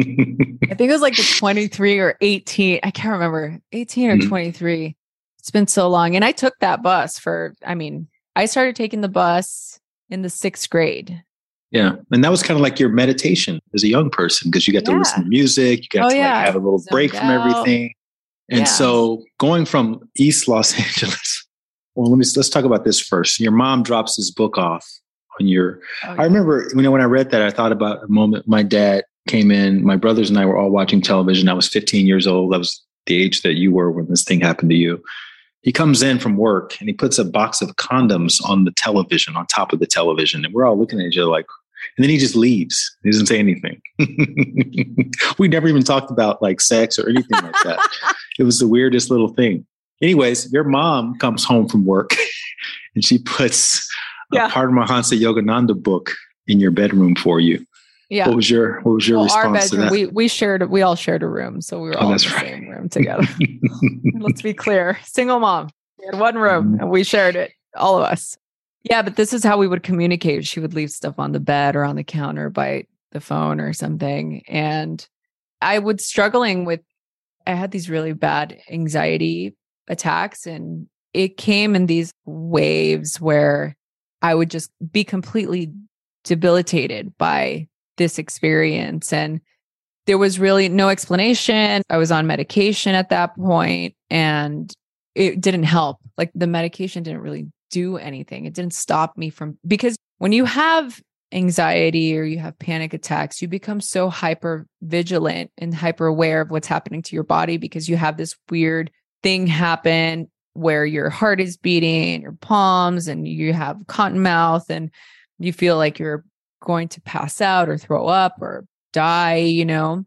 S2: I think it was like the 23 or 18. I can't remember, 18 or 23. It's been so long. And I took that bus I started taking the bus in the 6th grade. Yeah.
S4: And that was kind of like your meditation as a young person, because you get to listen to music, you get to have a little break from everything. And so going from East Los Angeles, let's talk about this first. Your mom drops this book off on your, I remember, when I read that, I thought about a moment. My dad came in, my brothers and I were all watching television. I was 15 years old. That was the age that you were when this thing happened to you. He comes in from work and he puts a box of condoms on the television, on top of the television. And we're all looking at each other like, and then he just leaves. He doesn't say anything. We never even talked about like sex or anything like that. It was the weirdest little thing. Anyways, your mom comes home from work and she puts a Paramahansa Yogananda book in your bedroom for you.
S2: Yeah.
S4: What was your response
S2: our bedroom,
S4: to that?
S2: We all shared a room. So we were all in the same room together. Let's be clear. Single mom. We had one room and we shared it. All of us. Yeah. But this is how we would communicate. She would leave stuff on the bed or on the counter by the phone or something. And I had these really bad anxiety attacks, and it came in these waves where I would just be completely debilitated by this experience. And there was really no explanation. I was on medication at that point and it didn't help. Like, the medication didn't really do anything. It didn't stop me because when you have anxiety or you have panic attacks, you become so hyper vigilant and hyper aware of what's happening to your body, because you have this weird thing happen where your heart is beating in your palms and you have cotton mouth and you feel like you're going to pass out or throw up or die, you know,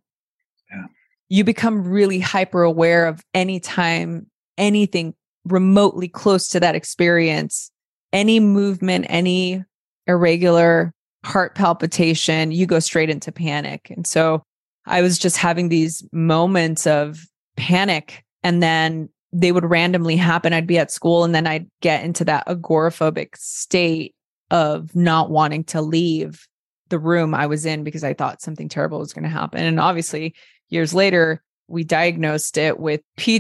S2: you become really hyper aware of any time anything remotely close to that experience, any movement, any irregular heart palpitation, you go straight into panic. And so I was just having these moments of panic, and then they would randomly happen. I'd be at school and then I'd get into that agoraphobic state of not wanting to leave the room I was in because I thought something terrible was going to happen. And obviously, years later, we diagnosed it with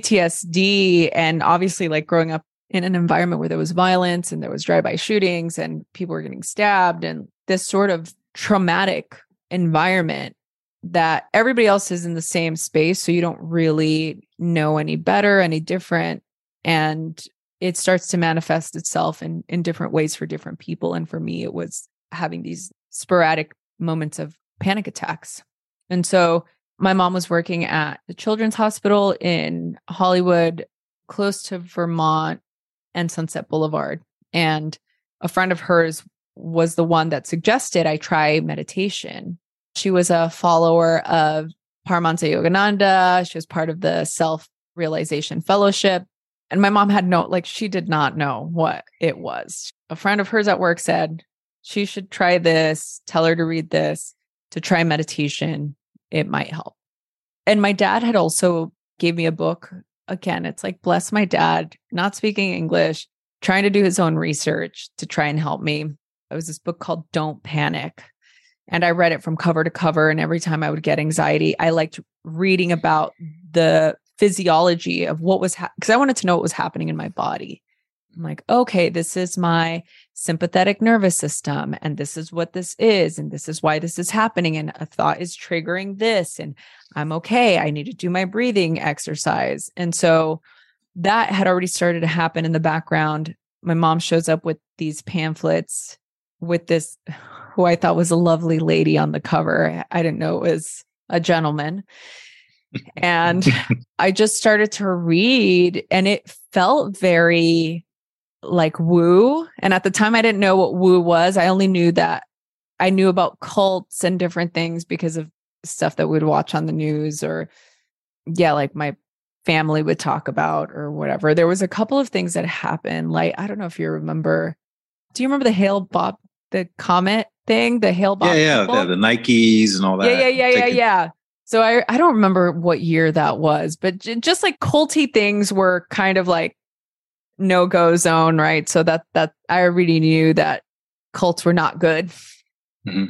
S2: PTSD. And obviously, like growing up in an environment where there was violence and there was drive-by shootings and people were getting stabbed, and this sort of traumatic environment that everybody else is in the same space. So you don't really know any better, any different. And it starts to manifest itself in different ways for different people. And for me, it was having these sporadic moments of panic attacks. And so my mom was working at the Children's Hospital in Hollywood, close to Vermont and Sunset Boulevard. And a friend of hers was the one that suggested I try meditation. She was a follower of Paramahansa Yogananda. She was part of the Self-Realization Fellowship. And my mom had she did not know what it was. A friend of hers at work said, she should try this, tell her to read this, to try meditation. It might help. And my dad had also gave me a book. Again, it's like, bless my dad, not speaking English, trying to do his own research to try and help me. It was this book called Don't Panic. And I read it from cover to cover. And every time I would get anxiety, I liked reading about the physiology of what was because I wanted to know what was happening in my body. I'm like, okay, this is my sympathetic nervous system, and this is what this is, and this is why this is happening, and a thought is triggering this, and I'm okay. I need to do my breathing exercise. And so that had already started to happen in the background. My mom shows up with these pamphlets with this, who I thought was a lovely lady on the cover. I didn't know it was a gentleman. And I just started to read, and it felt very like woo. And at the time I didn't know what woo was. I only knew that I knew about cults and different things because of stuff that we'd watch on the news, or like my family would talk about or whatever. There was a couple of things that happened. Like, I don't know if you remember, do you remember the Hale-Bopp, the comet thing, the Hale-Bopp?
S4: Yeah, the Nikes and all that.
S2: Yeah. So I don't remember what year that was, but just like culty things were kind of like no-go zone, right? So that I already knew that cults were not good.
S4: Mm-hmm.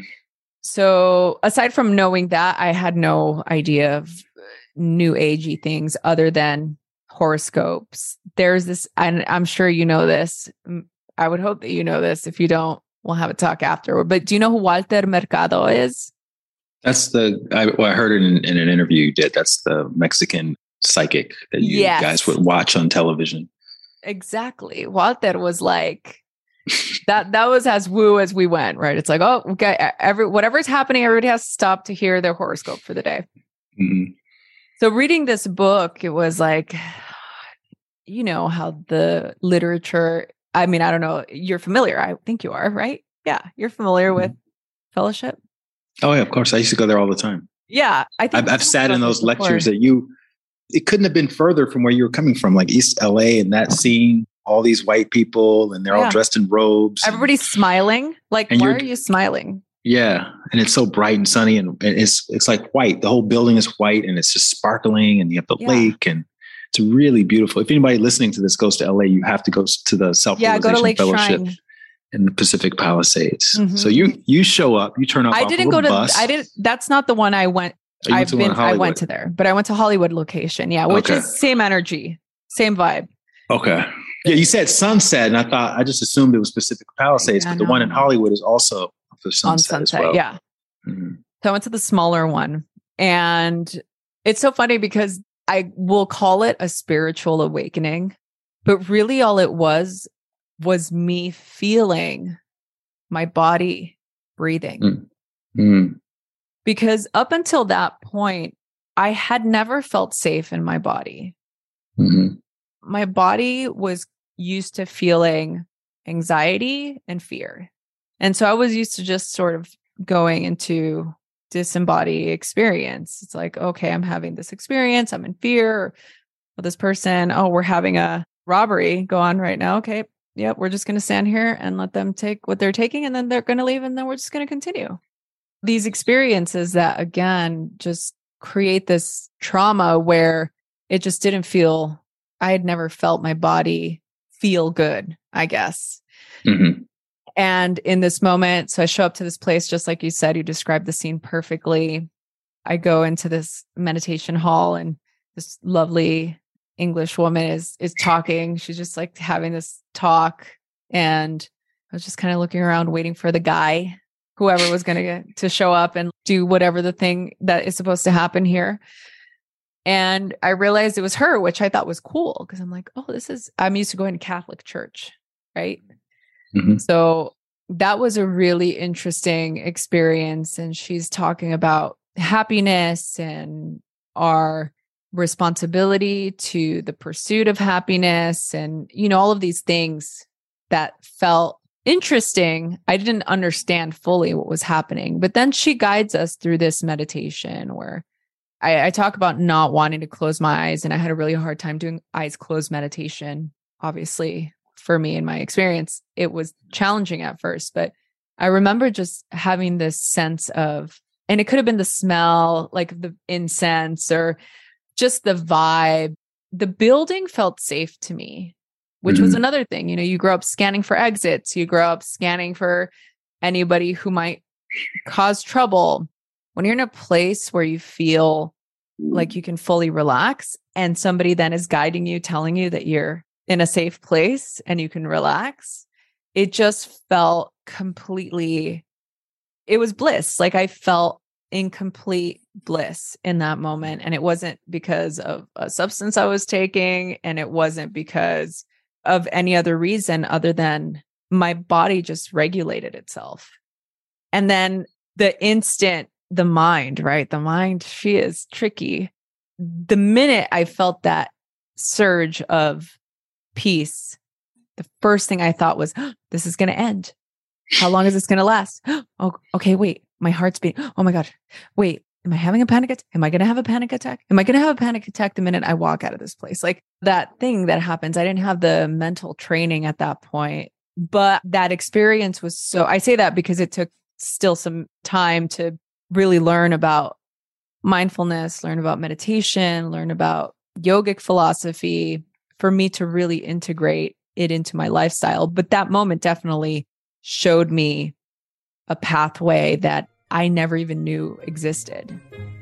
S2: So aside from knowing that, I had no idea of new agey things other than horoscopes. There's this, and I'm sure you know this. I would hope that you know this. If you don't, we'll have a talk afterward. But do you know who Walter Mercado is?
S4: That's I heard it in an interview you did. That's the Mexican psychic that you guys would watch on television.
S2: Exactly. Walter was like, that was as woo as we went, right? It's like, oh, okay, whatever's happening, everybody has to stop to hear their horoscope for the day.
S4: Mm-hmm.
S2: So reading this book, it was like, you know how the literature, I mean, I don't know, you're familiar. I think you are, right? Yeah. You're familiar with Fellowship?
S4: Oh, yeah, of course. I used to go there all the time.
S2: Yeah. I think
S4: I've sat in those lectures that it couldn't have been further from where you were coming from, like East LA, and that scene, all these white people, and they're all dressed in robes.
S2: Everybody's smiling. Like, why are you smiling?
S4: Yeah. And it's so bright and sunny, and it's like white. The whole building is white, and it's just sparkling, and you have the lake, and it's really beautiful. If anybody listening to this goes to LA, you have to go to the Self-Realization Fellowship in the Pacific Palisades. Mm-hmm. So you show up, you turn up.
S2: I didn't go to bus. That's not the one I went. I went to there, but I went to Hollywood location. Yeah. Which is same energy, same vibe.
S4: Okay. Yeah. You said Sunset, and I just assumed it was Pacific Palisades, but the one in Hollywood is also for Sunset as well.
S2: Yeah. Mm-hmm. So I went to the smaller one, and it's so funny because I will call it a spiritual awakening, but really all it was me feeling my body breathing. Mm-hmm. Because up until that point, I had never felt safe in my body. Mm-hmm. My body was used to feeling anxiety and fear. And so I was used to just sort of going into disembodied experience. It's like, okay, I'm having this experience. I'm in fear with this person. Oh, we're having a robbery go on right now. Okay. Yep. We're just going to stand here and let them take what they're taking, and then they're going to leave, and then we're just going to continue. These experiences that, again, just create this trauma where it just didn't feel, I had never felt my body feel good, I guess.
S4: Mm-hmm.
S2: And in this moment, so I show up to this place, just like you said, you described the scene perfectly. I go into this meditation hall, and this lovely English woman is talking. She's just like having this talk. And I was just kind of looking around, waiting for the guy, whoever was going to show up and do whatever the thing that is supposed to happen here. And I realized it was her, which I thought was cool, because I'm like, oh, I'm used to going to Catholic church, right?
S4: Mm-hmm.
S2: So that was a really interesting experience. And she's talking about happiness and our responsibility to the pursuit of happiness, and, all of these things that felt interesting. I didn't understand fully what was happening, but then she guides us through this meditation where I talk about not wanting to close my eyes. And I had a really hard time doing eyes closed meditation. Obviously, for me, in my experience, it was challenging at first, but I remember just having this sense of, and it could have been the smell, like the incense, or just the vibe. The building felt safe to me, which was another thing. You grow up scanning for exits. You grow up scanning for anybody who might cause trouble. When you're in a place where you feel like you can fully relax, and somebody then is guiding you, telling you that you're in a safe place and you can relax, it just felt completely, it was bliss. Like I felt in complete bliss in that moment. And it wasn't because of a substance I was taking, and it wasn't because of any other reason other than my body just regulated itself. And then the instant, the mind, right? The mind, she is tricky. The minute I felt that surge of peace, the first thing I thought was, oh, this is going to end. How long is this going to last? Oh, okay, wait, my heart's beating. Oh my God. Wait, am I having a panic attack? Am I going to have a panic attack? Am I going to have a panic attack the minute I walk out of this place? Like that thing that happens. I didn't have the mental training at that point, but that experience was I say that because it took still some time to really learn about mindfulness, learn about meditation, learn about yogic philosophy, for me to really integrate it into my lifestyle. But that moment definitely showed me a pathway that I never even knew existed.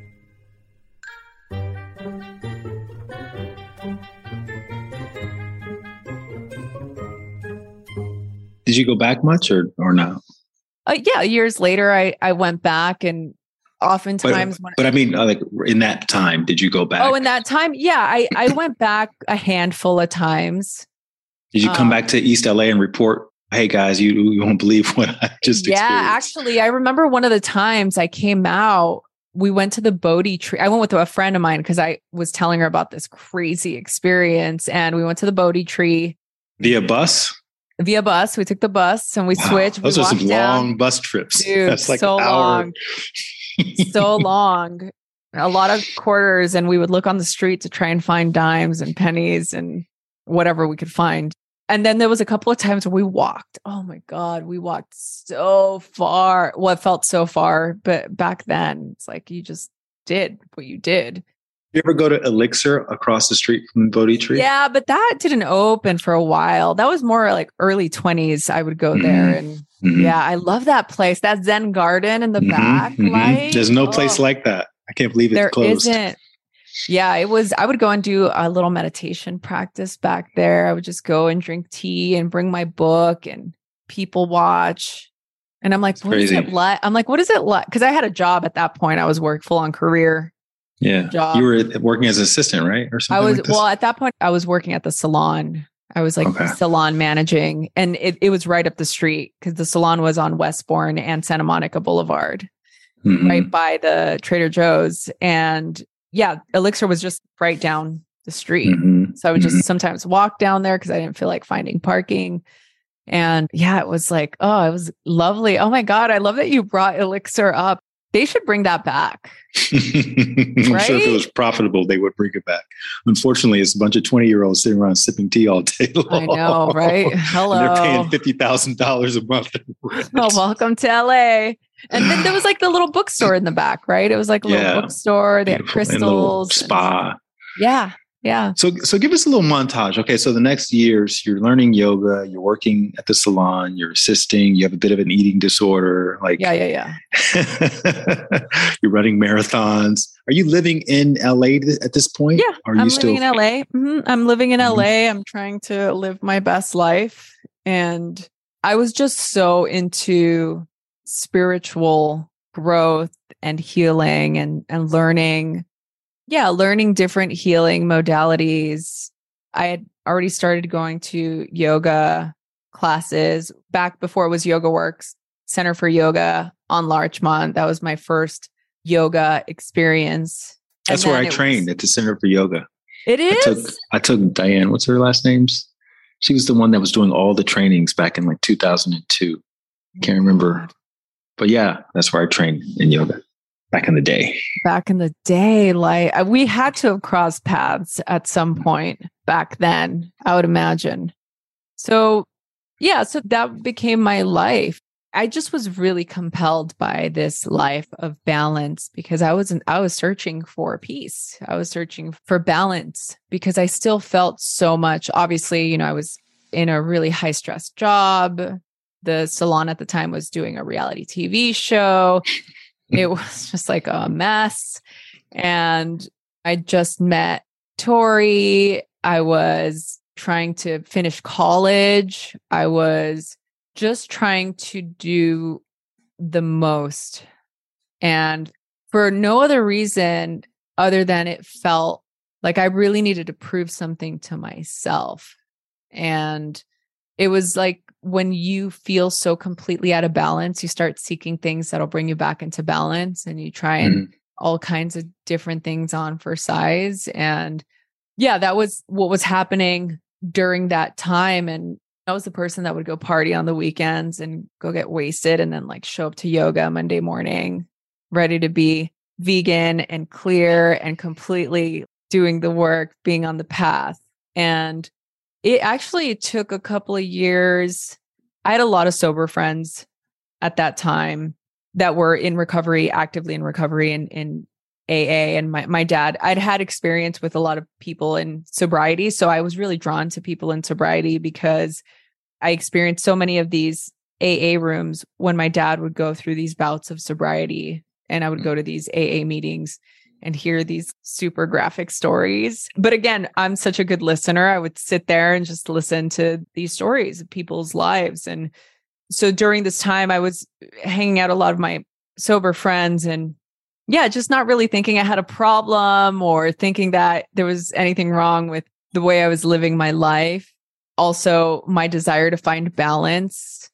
S4: Did you go back much or no?
S2: Yeah, years later, I went back, and oftentimes,
S4: but I mean, like in that time, did you go back?
S2: Oh, in that time, yeah, I went back a handful of times.
S4: Did you come back to East LA and report, hey guys, you won't believe what I just experienced?
S2: Yeah, actually, I remember one of the times I came out, we went to the Bodhi tree. I went with a friend of mine because I was telling her about this crazy experience, and we went to the Bodhi tree.
S4: Via bus?
S2: Via bus. We took the bus and we switched.
S4: Those are some long bus trips.
S2: Dude, that's like so an hour. Long. So long. A lot of quarters, and we would look on the street to try and find dimes and pennies and whatever we could find. And then there was a couple of times where we walked. Oh my God, we walked so far. Well, it felt so far, but back then it's like you just did what you did.
S4: You ever go to Elixir across the street from Bodhi Tree?
S2: Yeah, but that didn't open for a while. That was more like early 20s. I would go there, and yeah, I love that place. That Zen garden in the back. Like,
S4: there's no place like that. I can't believe it's closed.
S2: There isn't. Yeah, it was. I would go and do a little meditation practice back there. I would just go and drink tea and bring my book and people watch. And I'm like, what is it like? I'm like, what is it like? Because I had a job at that point. I was full on career.
S4: Yeah. Job. You were working as an assistant, right? Or something.
S2: Well, at that point I was working at the salon. I was like salon managing, and it was right up the street because the salon was on Westbourne and Santa Monica Boulevard, right by the Trader Joe's. And yeah, Elixir was just right down the street. So I would just sometimes walk down there because I didn't feel like finding parking. And yeah, it was like, oh, it was lovely. Oh my God, I love that you brought Elixir up. They should bring that back.
S4: I'm sure if it
S2: Right?
S4: was profitable, they would bring it back. Unfortunately, it's a bunch of 20-year-olds sitting around sipping tea all day long.
S2: I know, right? Hello.
S4: And they're paying $50,000 a month.
S2: Oh, welcome to LA. And then there was like the little bookstore in the back, right? It was like a little bookstore. They had
S4: Beautiful. And a little
S2: crystals.
S4: spa.
S2: Yeah. Yeah.
S4: So give us a little montage. Okay, so the next years, you're learning yoga, you're working at the salon, you're assisting, you have a bit of an eating disorder. Like,
S2: Yeah.
S4: you're running marathons. Are you living in LA at this point?
S2: Yeah.
S4: Or are you
S2: I'm
S4: still
S2: living in LA. I'm living in
S4: Mhm.
S2: LA. I'm trying to live my best life. And I was just so into spiritual growth and healing and learning. Yeah, learning different healing modalities. I had already started going to yoga classes back before it was Yoga Works, Center for Yoga on Larchmont. That was my first yoga experience.
S4: That's where I trained at the Center for Yoga.
S2: It is?
S4: I took Diane, what's her last name? She was the one that was doing all the trainings back in like 2002. Can't remember. But yeah, that's where I trained in yoga back in the day.
S2: Back in the day, like we had to have crossed paths at some point back then, I would imagine. So yeah, so that became my life. I just was really compelled by this life of balance because I was searching for peace. I was searching for balance because I still felt so much. Obviously, I was in a really high stress job. The salon at the time was doing a reality TV show. It was just like a mess. And I just met Tori. I was trying to finish college. I was just trying to do the most. And for no other reason other than it felt like I really needed to prove something to myself. And it was like when you feel so completely out of balance, you start seeking things that'll bring you back into balance, and you try and all kinds of different things on for size. And yeah, that was what was happening during that time. And I was the person that would go party on the weekends and go get wasted and then like show up to yoga Monday morning, ready to be vegan and clear and completely doing the work, being on the path. And it actually took a couple of years. I had a lot of sober friends at that time that were in recovery, actively in recovery in AA. And my dad, I'd had experience with a lot of people in sobriety. So I was really drawn to people in sobriety because I experienced so many of these AA rooms when my dad would go through these bouts of sobriety, and I would go to these AA meetings and hear these super graphic stories. But again, I'm such a good listener. I would sit there and just listen to these stories of people's lives. And so during this time, I was hanging out a lot of my sober friends and yeah, just not really thinking I had a problem or thinking that there was anything wrong with the way I was living my life. Also, my desire to find balance.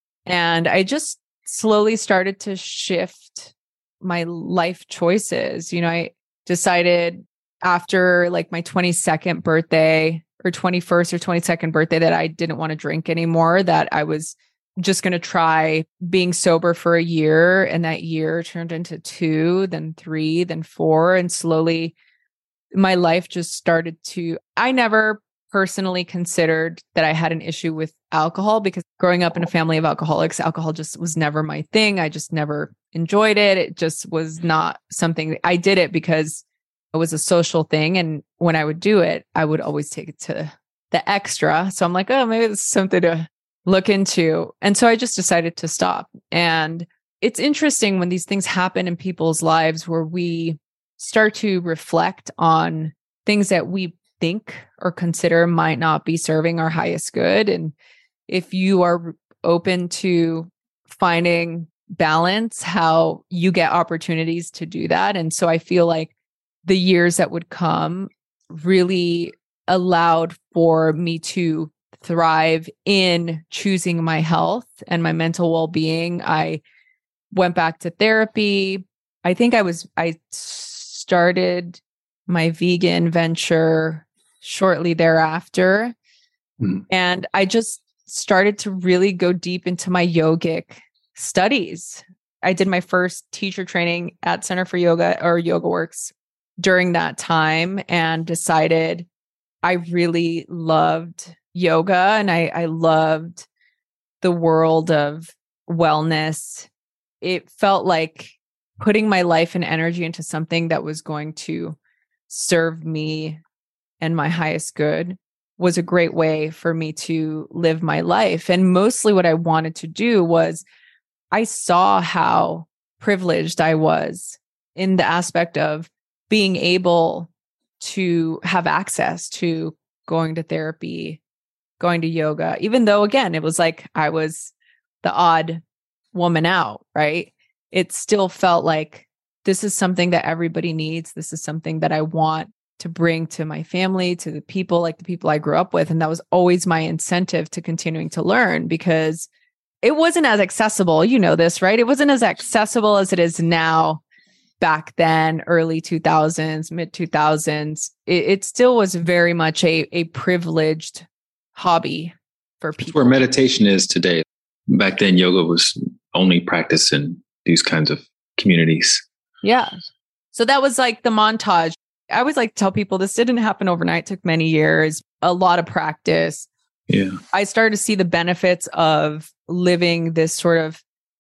S2: And I just slowly started to shift my life choices. I decided after like my 22nd birthday or 21st or 22nd birthday that I didn't want to drink anymore, that I was just going to try being sober for a year. And that year turned into 2, then 3, then 4. And slowly my life just started to, I never personally considered that I had an issue with alcohol because growing up in a family of alcoholics, alcohol just was never my thing. I just never enjoyed it. It just was not something. I did it because it was a social thing. And when I would do it, I would always take it to the extra. So I'm like, oh, maybe it's something to look into. And so I just decided to stop. And it's interesting when these things happen in people's lives where we start to reflect on things that we think or consider might not be serving our highest good. And if you are open to finding balance, how you get opportunities to do that. And so I feel like the years that would come really allowed for me to thrive in choosing my health and my mental well-being. I went back to therapy. I think I started my vegan venture shortly thereafter. And I just started to really go deep into my yogic studies. I did my first teacher training at Center for Yoga or YogaWorks during that time and decided I really loved yoga and I loved the world of wellness. It felt like putting my life and energy into something that was going to serve me and my highest good was a great way for me to live my life. And mostly what I wanted to do was I saw how privileged I was in the aspect of being able to have access to going to therapy, going to yoga, even though, again, it was like I was the odd woman out, right? It still felt like this is something that everybody needs. This is something that I want to bring to my family, to the people, like the people I grew up with. And that was always my incentive to continuing to learn because it wasn't as accessible. You know this, right? It wasn't as accessible as it is now. Back then, early 2000s, mid 2000s, it still was very much a privileged hobby for people.
S4: It's where meditation is today. Back then, yoga was only practiced in these kinds of communities.
S2: Yeah. So that was like the montage. I always like to tell people this didn't happen overnight. It took many years, a lot of practice.
S4: Yeah.
S2: I started to see the benefits of living this sort of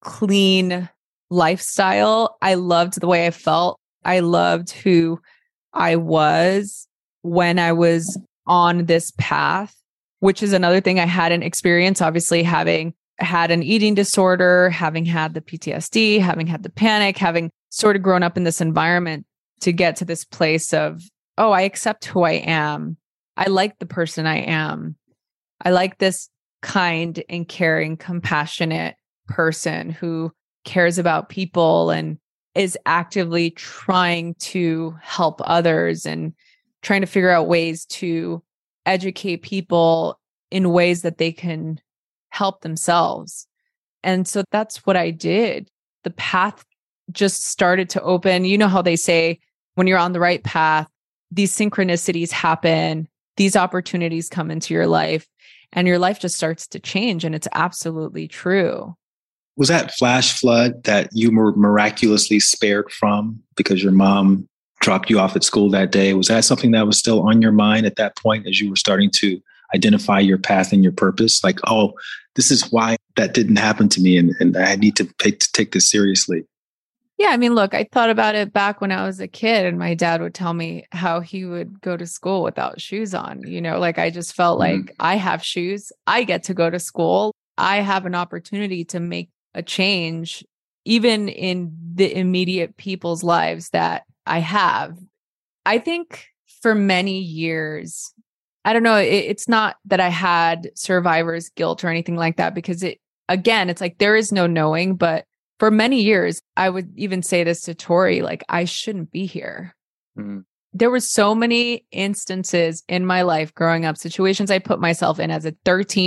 S2: clean lifestyle. I loved the way I felt. I loved who I was when I was on this path, which is another thing I hadn't experienced. Obviously, having had an eating disorder, having had the PTSD, having had the panic, having sort of grown up in this environment to get to this place of, oh, I accept who I am. I like the person I am. I like this kind and caring, compassionate person who cares about people and is actively trying to help others and trying to figure out ways to educate people in ways that they can help themselves. And so that's what I did. The path just started to open. You know how they say when you're on the right path, these synchronicities happen, these opportunities come into your life, and your life just starts to change. And it's absolutely true.
S4: Was that flash flood that you were miraculously spared from because your mom dropped you off at school that day? Was that something that was still on your mind at that point as you were starting to identify your path and your purpose? Like, oh, this is why that didn't happen to me and I need to take this seriously.
S2: Yeah. I mean, look, I thought about it back when I was a kid and my dad would tell me how he would go to school without shoes on. You know, like I just felt like I have shoes. I get to go to school. I have an opportunity to make a change, even in the immediate people's lives that I have. I think for many years, I don't know, it's not that I had survivor's guilt or anything like that, because it's like there is no knowing. But for many years, I would even say this to Tori, like, I shouldn't be here. There were so many instances in my life growing up, situations I put myself in as a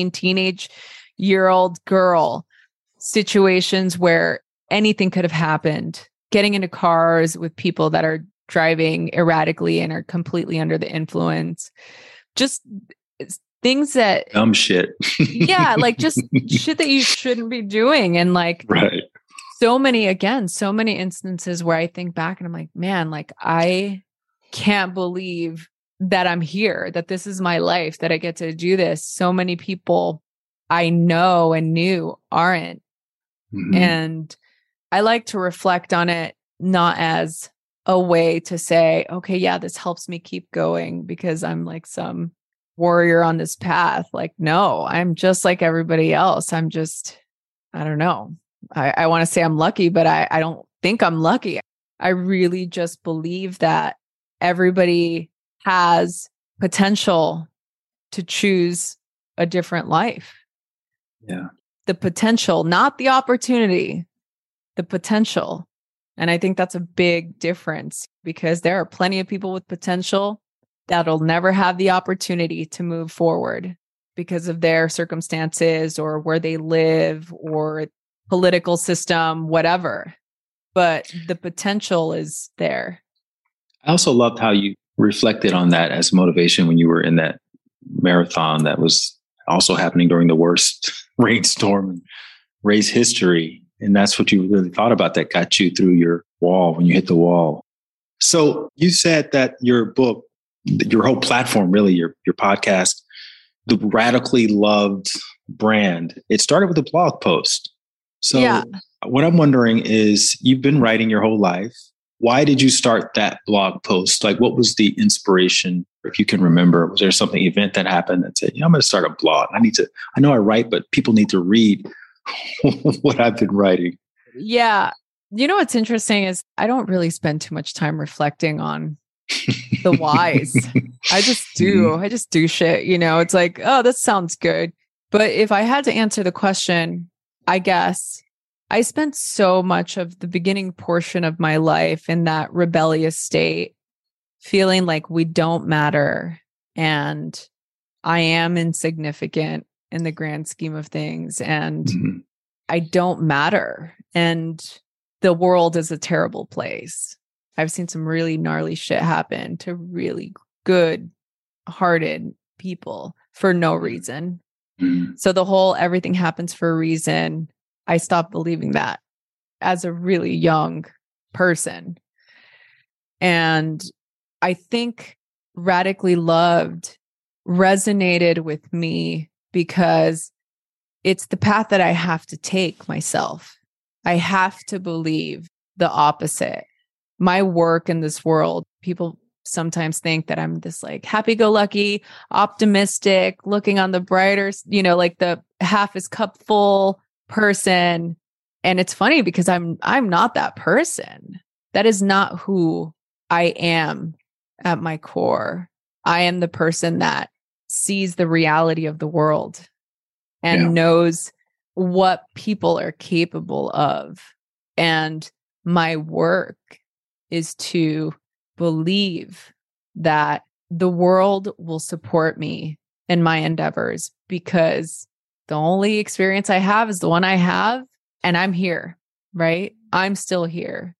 S2: 13-teenage-year-old girl, situations where anything could have happened, getting into cars with people that are driving erratically and are completely under the influence, just things that
S4: dumb shit.
S2: Yeah, like just shit that you shouldn't be doing. And like,
S4: right.
S2: So many instances where I think back and I'm like, man, like I can't believe that I'm here, that this is my life, that I get to do this. So many people I know and knew aren't. And I like to reflect on it, not as a way to say, okay, yeah, this helps me keep going because I'm like some warrior on this path. Like, no, I'm just like everybody else. I'm just, I don't know. I want to say I'm lucky, but I don't think I'm lucky. I really just believe that everybody has potential to choose a different life.
S4: Yeah.
S2: The potential, not the opportunity, the potential. And I think that's a big difference because there are plenty of people with potential that'll never have the opportunity to move forward because of their circumstances or where they live or political system, whatever. But the potential is there.
S4: I also loved how you reflected on that as motivation when you were in that marathon that was also happening during the worst rainstorm in race history. And that's what you really thought about that got you through your wall when you hit the wall. So you said that your book, your whole platform, really, your podcast, the Radically Loved brand, it started with a blog post. So what I'm wondering is, you've been writing your whole life. Why did you start that blog post? Like, what was the inspiration? If you can remember, was there something, event that happened that said, I'm going to start a blog. I know I write, but people need to read what I've been writing.
S2: Yeah. You know, what's interesting is I don't really spend too much time reflecting on the whys. I just do. I just do shit. You know, it's like, oh, this sounds good. But if I had to answer the question, I guess I spent so much of the beginning portion of my life in that rebellious state, feeling like we don't matter and I am insignificant in the grand scheme of things, and I don't matter, and the world is a terrible place. I've seen some really gnarly shit happen to really good-hearted people for no reason. So the whole everything happens for a reason, I stopped believing that as a really young person. And I think Radically Loved resonated with me because it's the path that I have to take myself. I have to believe the opposite. My work in this world, people sometimes think that I'm this like happy-go-lucky, optimistic, looking on the brighter, like the half is cup full person. And it's funny because I'm not that person. That is not who I am at my core. I am the person that sees the reality of the world and knows what people are capable of. And my work is to believe that the world will support me in my endeavors, because the only experience I have is the one I have, and I'm here, right? I'm still here.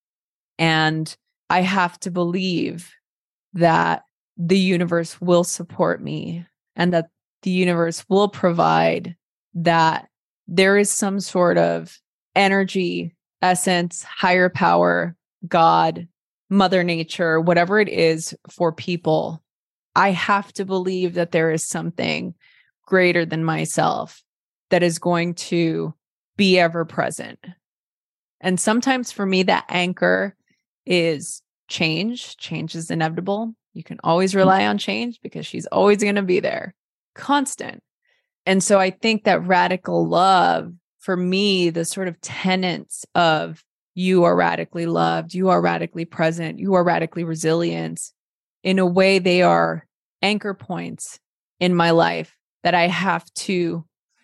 S2: And I have to believe that the universe will support me and that the universe will provide, that there is some sort of energy, essence, higher power, God, Mother Nature, whatever it is for people. I have to believe that there is something greater than myself that is going to be ever present. And sometimes for me, that anchor is change. Change is inevitable. You can always rely on change because she's always going to be there, constant. And so I think that radical love, for me, the sort of tenets of you are radically loved, you are radically present, you are radically resilient, in a way, they are anchor points in my life that I have to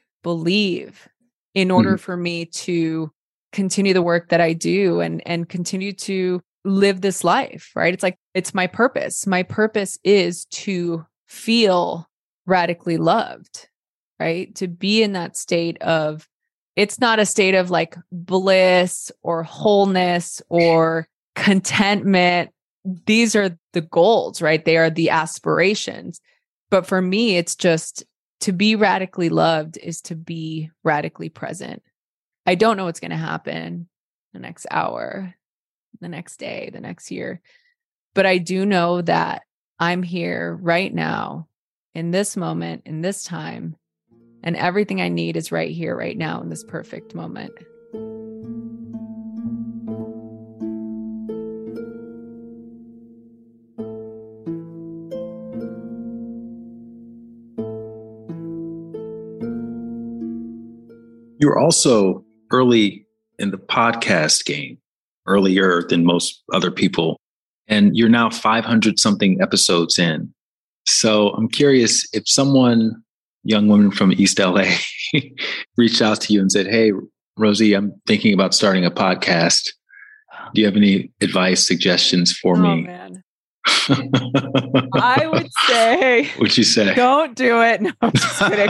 S2: believe in order for me to continue the work that I do and continue to live this life, right? It's like, it's my purpose. My purpose is to feel radically loved, right? To be in that state of, it's not a state of like bliss or wholeness or contentment. These are the goals, right? They are the aspirations. But for me, it's just to be radically loved is to be radically present. I don't know what's going to happen the next hour, the next day, the next year. But I do know that I'm here right now, in this moment, in this time, and everything I need is right here, right now, in this perfect moment.
S4: You're also early in the podcast game, earlier than most other people. And you're now 500 something episodes in. So I'm curious, if someone, young woman from East LA, reached out to you and said, "Hey, Rosie, I'm thinking about starting a podcast. Do you have any advice, suggestions for me?"
S2: Man. I would say,
S4: What'd you say?
S2: Don't do it. No, I'm just kidding.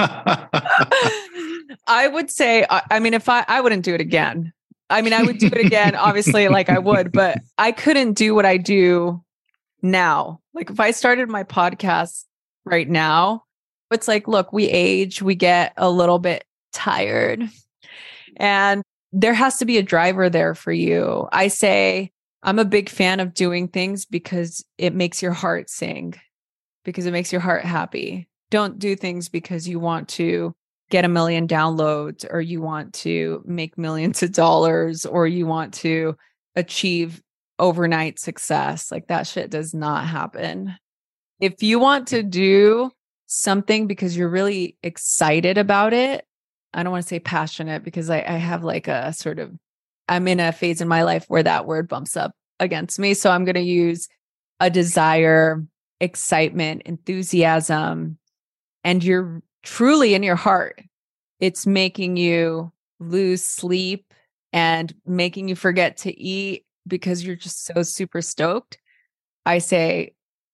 S2: I would say, I mean, if I wouldn't do it again. I mean, I would do it again, obviously, like I would, but I couldn't do what I do now. Like if I started my podcast right now, it's like, look, we age, we get a little bit tired. And there has to be a driver there for you. I say, I'm a big fan of doing things because it makes your heart sing, because it makes your heart happy. Don't do things because you want to get 1 million downloads, or you want to make millions of dollars, or you want to achieve overnight success. Like, that shit does not happen. If you want to do something because you're really excited about it, I don't want to say passionate, because I have like a sort of, I'm in a phase in my life where that word bumps up against me. So I'm going to use a desire, excitement, enthusiasm, and you're truly in your heart. It's making you lose sleep and making you forget to eat because you're just so super stoked. I say,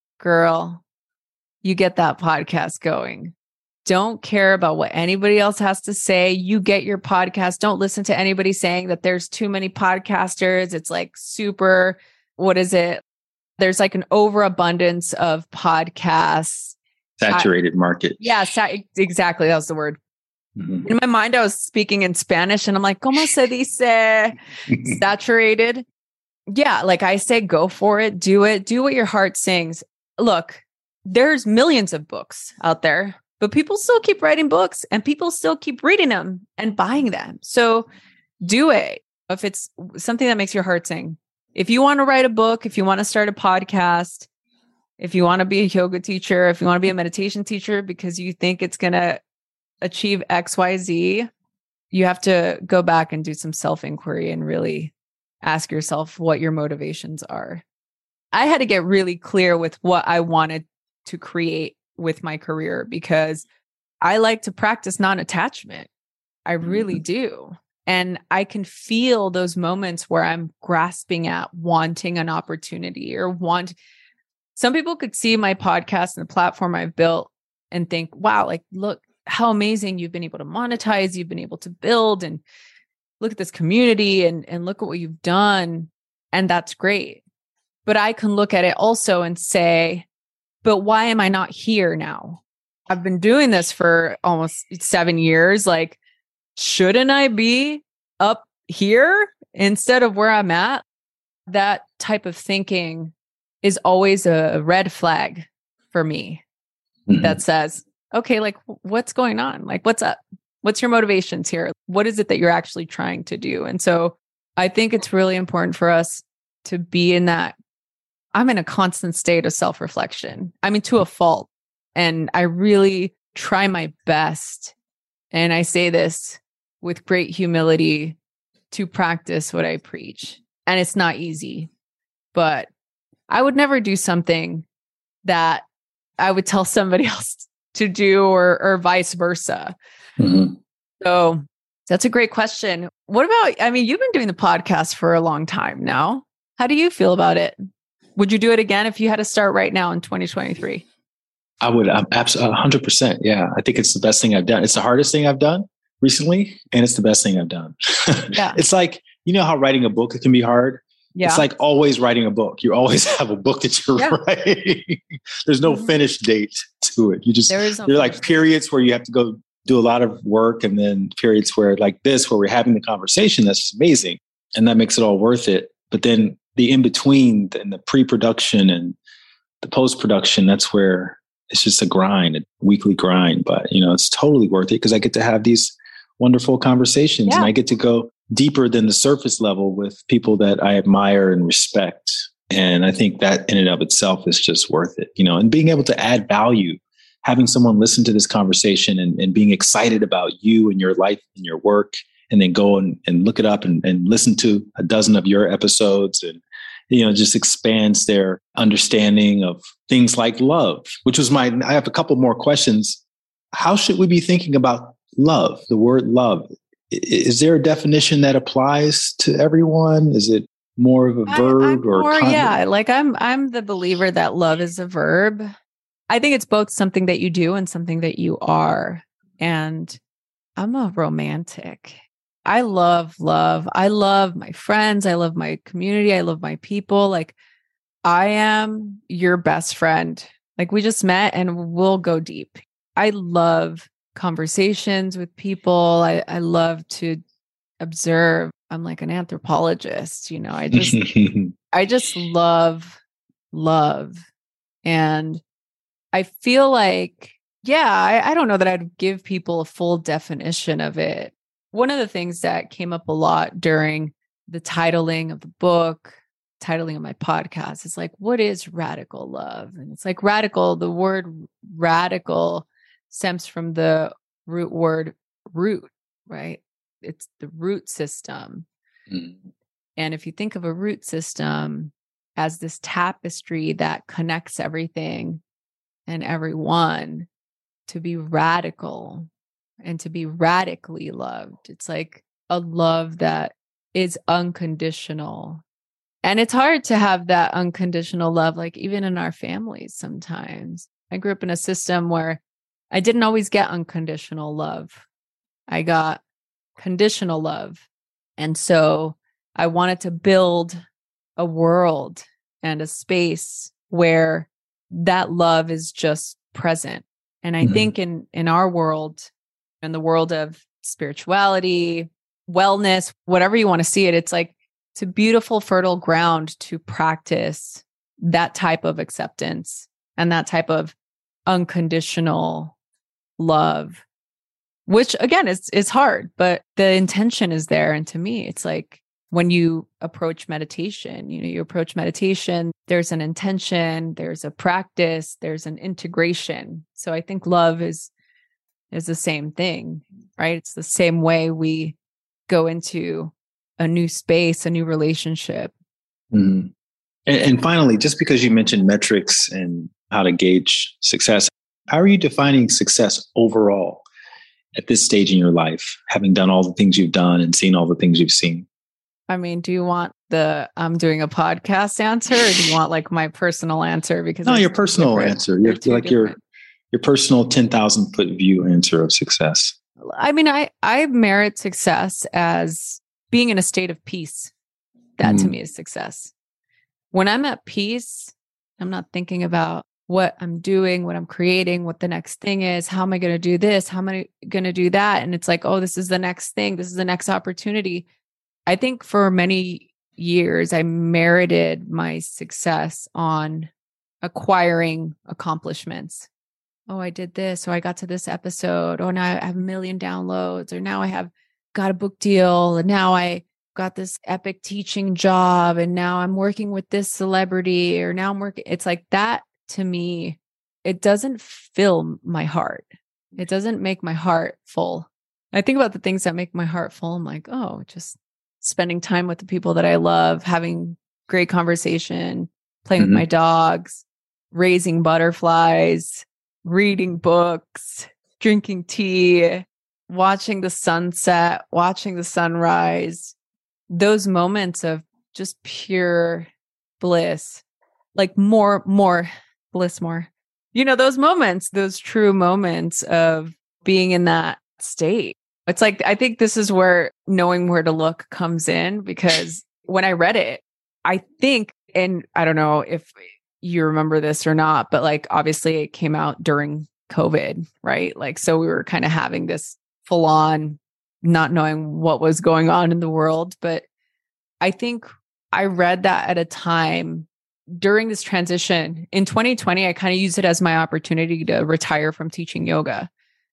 S2: girl, you get that podcast going. Don't care about what anybody else has to say. You get your podcast. Don't listen to anybody saying that there's too many podcasters. It's like super, what is it? There's like an overabundance of podcasts.
S4: Saturated market.
S2: Yeah, exactly. That was the word. Mm-hmm. In my mind, I was speaking in Spanish and I'm like, ¿cómo se dice? Saturated. Yeah, like I say, go for it. Do it. Do what your heart sings. Look, there's millions of books out there, but people still keep writing books and people still keep reading them and buying them. So do it. If it's something that makes your heart sing. If you want to write a book, if you want to start a podcast, if you want to be a yoga teacher, if you want to be a meditation teacher because you think it's going to achieve XYZ, you have to go back and do some self-inquiry and really ask yourself what your motivations are. I had to get really clear with what I wanted to create with my career because I like to practice non-attachment. I really do. And I can feel those moments where I'm grasping at wanting an opportunity or some people could see my podcast and the platform I've built and think, wow, like, look how amazing you've been able to monetize, you've been able to build, and look at this community and look at what you've done. And that's great. But I can look at it also and say, but why am I not here now? I've been doing this for almost 7 years. Like, shouldn't I be up here instead of where I'm at? That type of thinking is always a red flag for me that says, okay, like, what's going on? Like, what's up? What's your motivations here? What is it that you're actually trying to do? And so I think it's really important for us to be in that. I'm in a constant state of self-reflection. I mean, to a fault. And I really try my best. And I say this with great humility to practice what I preach. And it's not easy, but I would never do something that I would tell somebody else to do or vice versa. Mm-hmm. So that's a great question. What about, I mean, you've been doing the podcast for a long time now. How do you feel about it? Would you do it again if you had to start right now in 2023?
S4: I would. I'm absolutely 100%. Yeah. I think it's the best thing I've done. It's the hardest thing I've done recently. And it's the best thing I've done. Yeah. It's like, you know how writing a book can be hard? Yeah. It's like always writing a book. You always have a book that you're writing. There's no finish date to it. You just, there are like periods where you have to go do a lot of work. And then periods where like this, where we're having the conversation, that's just amazing. And that makes it all worth it. But then the in-between and the pre-production and the post-production, that's where it's just a grind, a weekly grind. But, you know, it's totally worth it because I get to have these wonderful conversations and I get to go deeper than the surface level with people that I admire and respect. And I think that in and of itself is just worth it, you know, and being able to add value, having someone listen to this conversation and being excited about you and your life and your work, and then go and look it up and listen to a dozen of your episodes and, you know, just expands their understanding of things like love, which was I have a couple more questions. How should we be thinking about love, the word love? Is there a definition that applies to everyone? Is it more of a verb
S2: I'm the believer that love is a verb. I think it's both something that you do and something that you are. And I'm a romantic. I love love. I love my friends. I love my community. I love my people. Like, I am your best friend. Like, we just met and we'll go deep. I love conversations with people. I love to observe. I'm like an anthropologist, I just love. And I feel like, I don't know that I'd give people a full definition of it. One of the things that came up a lot during the titling of the book, titling of my podcast, is like, what is radical love? And it's like radical, the word radical stems from the root word root, right? It's the root system. And if you think of a root system as this tapestry that connects everything and everyone, to be radical and to be radically loved, it's like a love that is unconditional. And it's hard to have that unconditional love, like even in our families sometimes. I grew up in a system where I didn't always get unconditional love. I got conditional love. And so I wanted to build a world and a space where that love is just present. And I think in our world, in the world of spirituality, wellness, whatever you want to see it, it's like it's a beautiful, fertile ground to practice that type of acceptance and that type of unconditional love, which again is hard, but the intention is there. And to me, it's like when you approach meditation, you approach meditation, there's an intention, there's a practice, there's an integration. So I think love is the same thing, right? It's the same way we go into a new space, a new relationship.
S4: And finally, just because you mentioned metrics and how to gauge success, how are you defining success overall at this stage in your life, having done all the things you've done and seen all the things you've seen?
S2: I mean, do you want the I'm doing a podcast answer, or do you want like my personal answer? Because
S4: no, your personal answer. You're like your personal 10,000 foot view answer of success.
S2: I mean, I merit success as being in a state of peace. That to me is success. When I'm at peace, I'm not thinking about what I'm doing, what I'm creating, what the next thing is. How am I going to do this? How am I going to do that? And it's like, oh, this is the next thing. This is the next opportunity. I think for many years, I merited my success on acquiring accomplishments. Oh, I did this. So I got to this episode. Oh, now I have 1 million downloads. Or now I have got a book deal. And now I got this epic teaching job. And now I'm working with this celebrity. Or now I'm working. It's like that to me, it doesn't fill my heart. It doesn't make my heart full. I think about the things that make my heart full. I'm like, oh, just spending time with the people that I love, having great conversation, playing with my dogs, raising butterflies, reading books, drinking tea, watching the sunset, watching the sunrise. Those moments of just pure bliss, like more bliss, more. Those moments, those true moments of being in that state. It's like, I think this is where knowing where to look comes in, because when I read it, I think, and I don't know if you remember this or not, but like, obviously it came out during COVID, right? Like, so we were kind of having this full on, not knowing what was going on in the world. But I think I read that at a time during this transition in 2020, I kind of used it as my opportunity to retire from teaching yoga.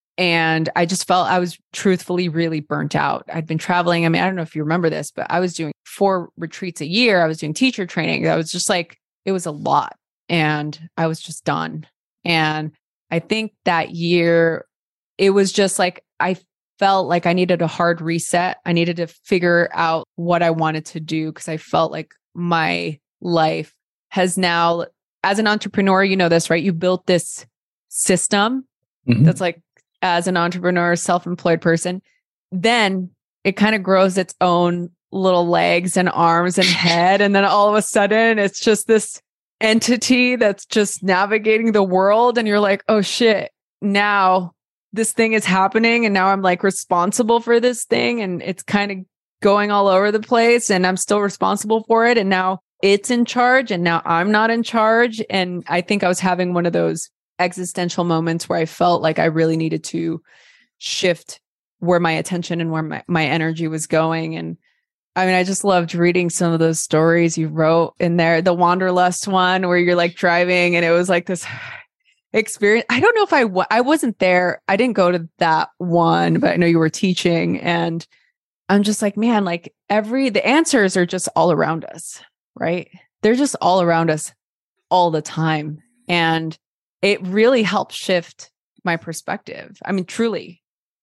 S2: And I just felt I was truthfully really burnt out. I'd been traveling. I mean, I don't know if you remember this, but I was doing 4 retreats a year. I was doing teacher training. I was just like, it was a lot. And I was just done. And I think that year, it was just like, I felt like I needed a hard reset. I needed to figure out what I wanted to do, because I felt like my life has now, as an entrepreneur, you know this, right? You built this system that's like, as an entrepreneur, self-employed person, then it kind of grows its own little legs and arms and head. And then all of a sudden it's just this entity that's just navigating the world. And you're like, oh shit, now this thing is happening. And now I'm like responsible for this thing. And it's kind of going all over the place, and I'm still responsible for it. And now it's in charge, and now I'm not in charge. And I think I was having one of those existential moments where I felt like I really needed to shift where my attention and where my energy was going. And I mean, I just loved reading some of those stories you wrote in there. The Wanderlust one where you're like driving and it was like this experience. I don't know if I wasn't there. I didn't go to that one, but I know you were teaching, and I'm just like, man, like the answers are just all around us, right? They're just all around us all the time. And it really helped shift my perspective. I mean, truly.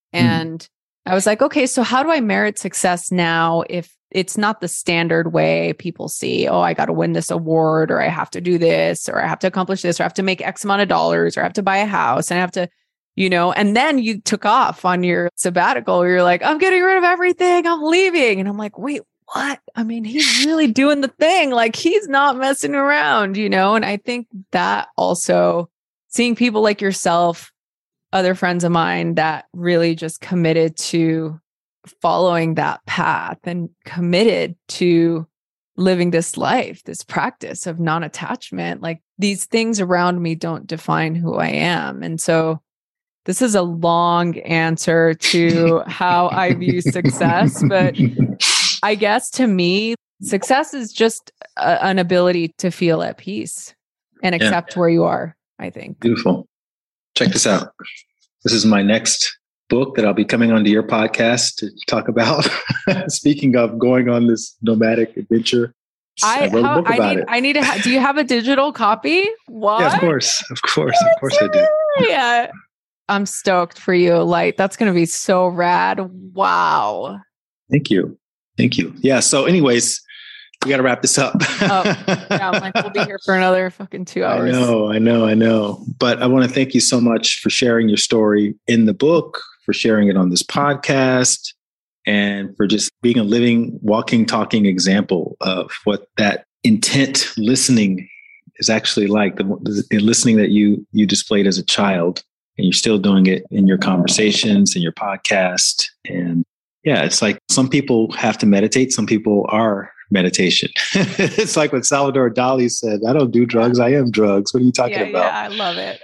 S2: And I was like, okay, so how do I merit success now if it's not the standard way people see, oh, I got to win this award, or I have to do this, or I have to accomplish this, or I have to make X amount of dollars, or I have to buy a house, and I have to, and then you took off on your sabbatical. You're like, I'm getting rid of everything. I'm leaving. And I'm like, wait, what? I mean, he's really doing the thing. Like he's not messing around, and I think that also seeing people like yourself, other friends of mine that really just committed to following that path and committed to living this life, this practice of non-attachment. Like these things around me don't define who I am. And so this is a long answer to how I view success, but I guess to me, success is just an ability to feel at peace and accept where you are, I think.
S4: Beautiful. Check this out. This is my next book that I'll be coming onto your podcast to talk about. Speaking of going on this nomadic adventure, I wrote a book about it.
S2: I need to. Do you have a digital copy? What?
S4: Yeah, of course I do.
S2: Yeah, I'm stoked for you, Light. That's going to be so rad. Wow.
S4: Thank you. Yeah. So, anyways, we got to wrap this up.
S2: Yeah, I'm like, we'll be here for another fucking 2 hours.
S4: I know. But I want to thank you so much for sharing your story in the book, for sharing it on this podcast, and for just being a living, walking, talking example of what that intent listening is actually like, the listening that you displayed as a child, and you're still doing it in your conversations, in your podcast. And yeah, it's like some people have to meditate. Some people are meditation. It's like what Salvador Dali said, I don't do drugs, I am drugs. What are you talking about?
S2: Yeah, I love it.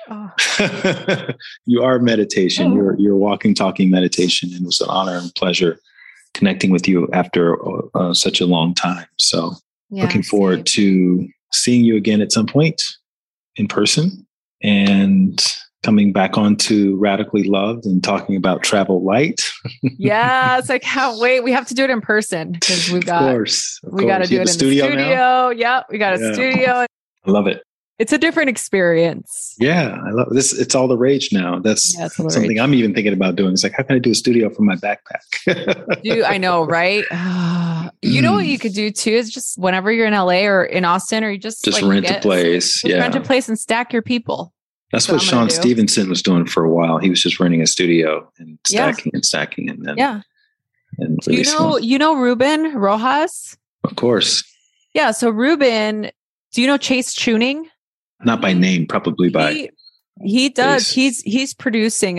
S2: Oh.
S4: You are meditation. You're walking, talking meditation. And it was an honor and pleasure connecting with you after such a long time. So looking forward to seeing you again at some point in person and coming back onto Radically Loved and talking about Travel Light.
S2: Yes, I can't wait. We have to do it in person because we got to do it in the studio.
S4: Now?
S2: Yeah, we got a studio.
S4: I love it.
S2: It's a different experience.
S4: Yeah, I love this. It's all the rage now. That's something I'm even thinking about doing. It's like, how can I do a studio from my backpack?
S2: Dude, I know, right? You know what you could do too is just whenever you're in LA or in Austin, or you just
S4: rent a place.
S2: Rent a place and stack your people.
S4: That's what Sean Stevenson was doing for a while. He was just renting a studio and stacking and stacking, and then And
S2: you know Ruben Rojas?
S4: Of course.
S2: Yeah. So Ruben, do you know Chase Tuning?
S4: Not by name, probably by.
S2: He does. He's producing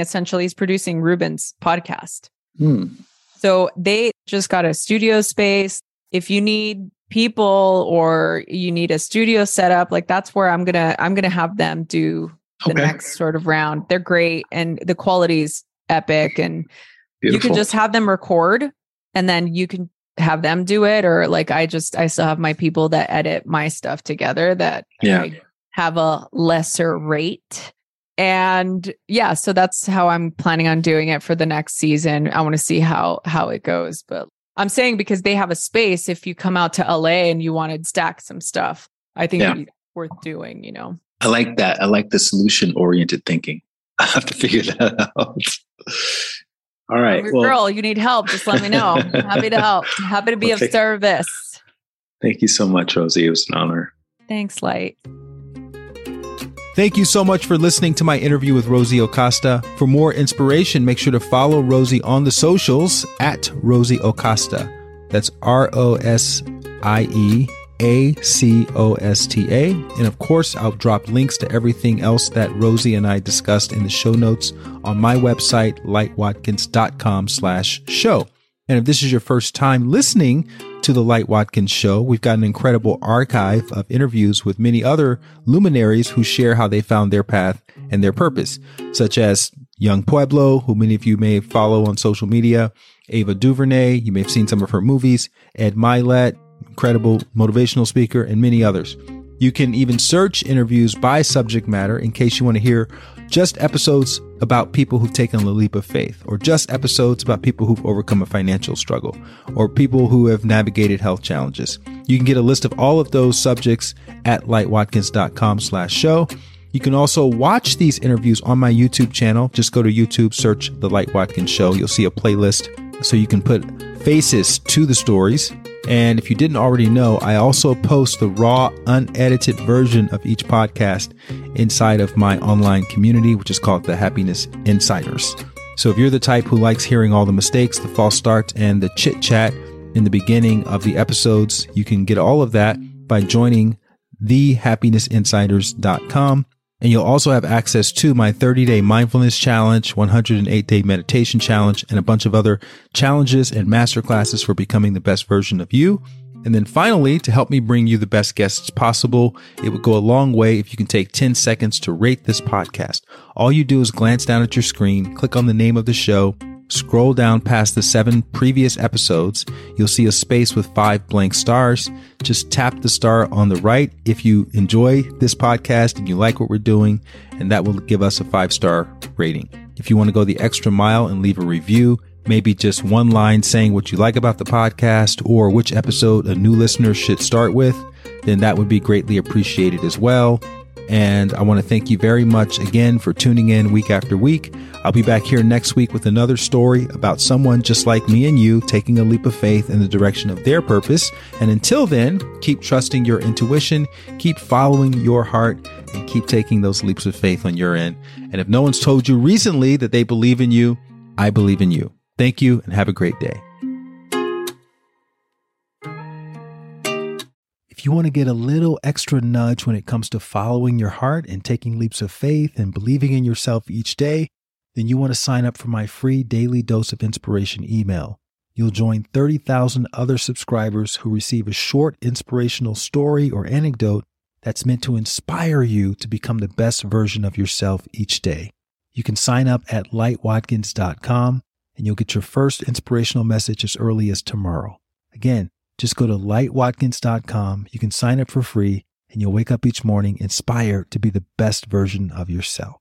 S2: Ruben's podcast. So they just got a studio space. If you need people or you need a studio set up, like that's where I'm gonna have them do the next sort of round. They're great and the quality's epic, and you can just have them record and then you can have them do it. Or like I still have my people that edit my stuff together that I have a lesser rate. And so that's how I'm planning on doing it for the next season. I want to see how it goes. But I'm saying because they have a space, if you come out to LA and you want to stack some stuff, I think it'd be worth doing,
S4: I like that. I like the solution-oriented thinking. I have to figure that out. All right.
S2: Girl, you need help. Just let me know. Happy to help. Happy to be of service.
S4: Thank you so much, Rosie. It was an honor.
S2: Thanks, Light.
S1: Thank you so much for listening to my interview with Rosie Acosta. For more inspiration, make sure to follow Rosie on the socials at Rosie Acosta. That's ROSIEACOSTA. And of course, I'll drop links to everything else that Rosie and I discussed in the show notes on my website, lightwatkins.com/show. And if this is your first time listening to the Light Watkins Show, we've got an incredible archive of interviews with many other luminaries who share how they found their path and their purpose, such as Young Pueblo, who many of you may follow on social media, Ava DuVernay, you may have seen some of her movies, Ed Milet, incredible motivational speaker, and many others. You can even search interviews by subject matter in case you want to hear just episodes about people who've taken a leap of faith, or just episodes about people who've overcome a financial struggle, or people who have navigated health challenges. You can get a list of all of those subjects at lightwatkins.com/show. You can also watch these interviews on my YouTube channel. Just go to YouTube, search The Light Watkins Show. You'll see a playlist so you can put faces to the stories. And if you didn't already know, I also post the raw, unedited version of each podcast inside of my online community, which is called the Happiness Insiders. So if you're the type who likes hearing all the mistakes, the false starts, and the chit chat in the beginning of the episodes, you can get all of that by joining thehappinessinsiders.com. And you'll also have access to my 30-day mindfulness challenge, 108-day meditation challenge, and a bunch of other challenges and masterclasses for becoming the best version of you. And then finally, to help me bring you the best guests possible, it would go a long way if you can take 10 seconds to rate this podcast. All you do is glance down at your screen, click on the name of the show, scroll down past the 7 previous episodes. You'll see a space with 5 blank stars. Just tap the star on the right if you enjoy this podcast and you like what we're doing, and that will give us a 5-star rating. If you want to go the extra mile and leave a review, maybe just one line saying what you like about the podcast or which episode a new listener should start with, then that would be greatly appreciated as well. And I want to thank you very much again for tuning in week after week. I'll be back here next week with another story about someone just like me and you taking a leap of faith in the direction of their purpose. And until then, keep trusting your intuition, keep following your heart, and keep taking those leaps of faith on your end. And if no one's told you recently that they believe in you, I believe in you. Thank you and have a great day.
S3: If you want to get a little extra nudge when it comes to following your heart and taking leaps of faith and believing in yourself each day, then you want to sign up for my free daily dose of inspiration email. You'll join 30,000 other subscribers who receive a short inspirational story or anecdote that's meant to inspire you to become the best version of yourself each day. You can sign up at lightwatkins.com and you'll get your first inspirational message as early as tomorrow. Again, just go to lightwatkins.com. You can sign up for free and you'll wake up each morning inspired to be the best version of yourself.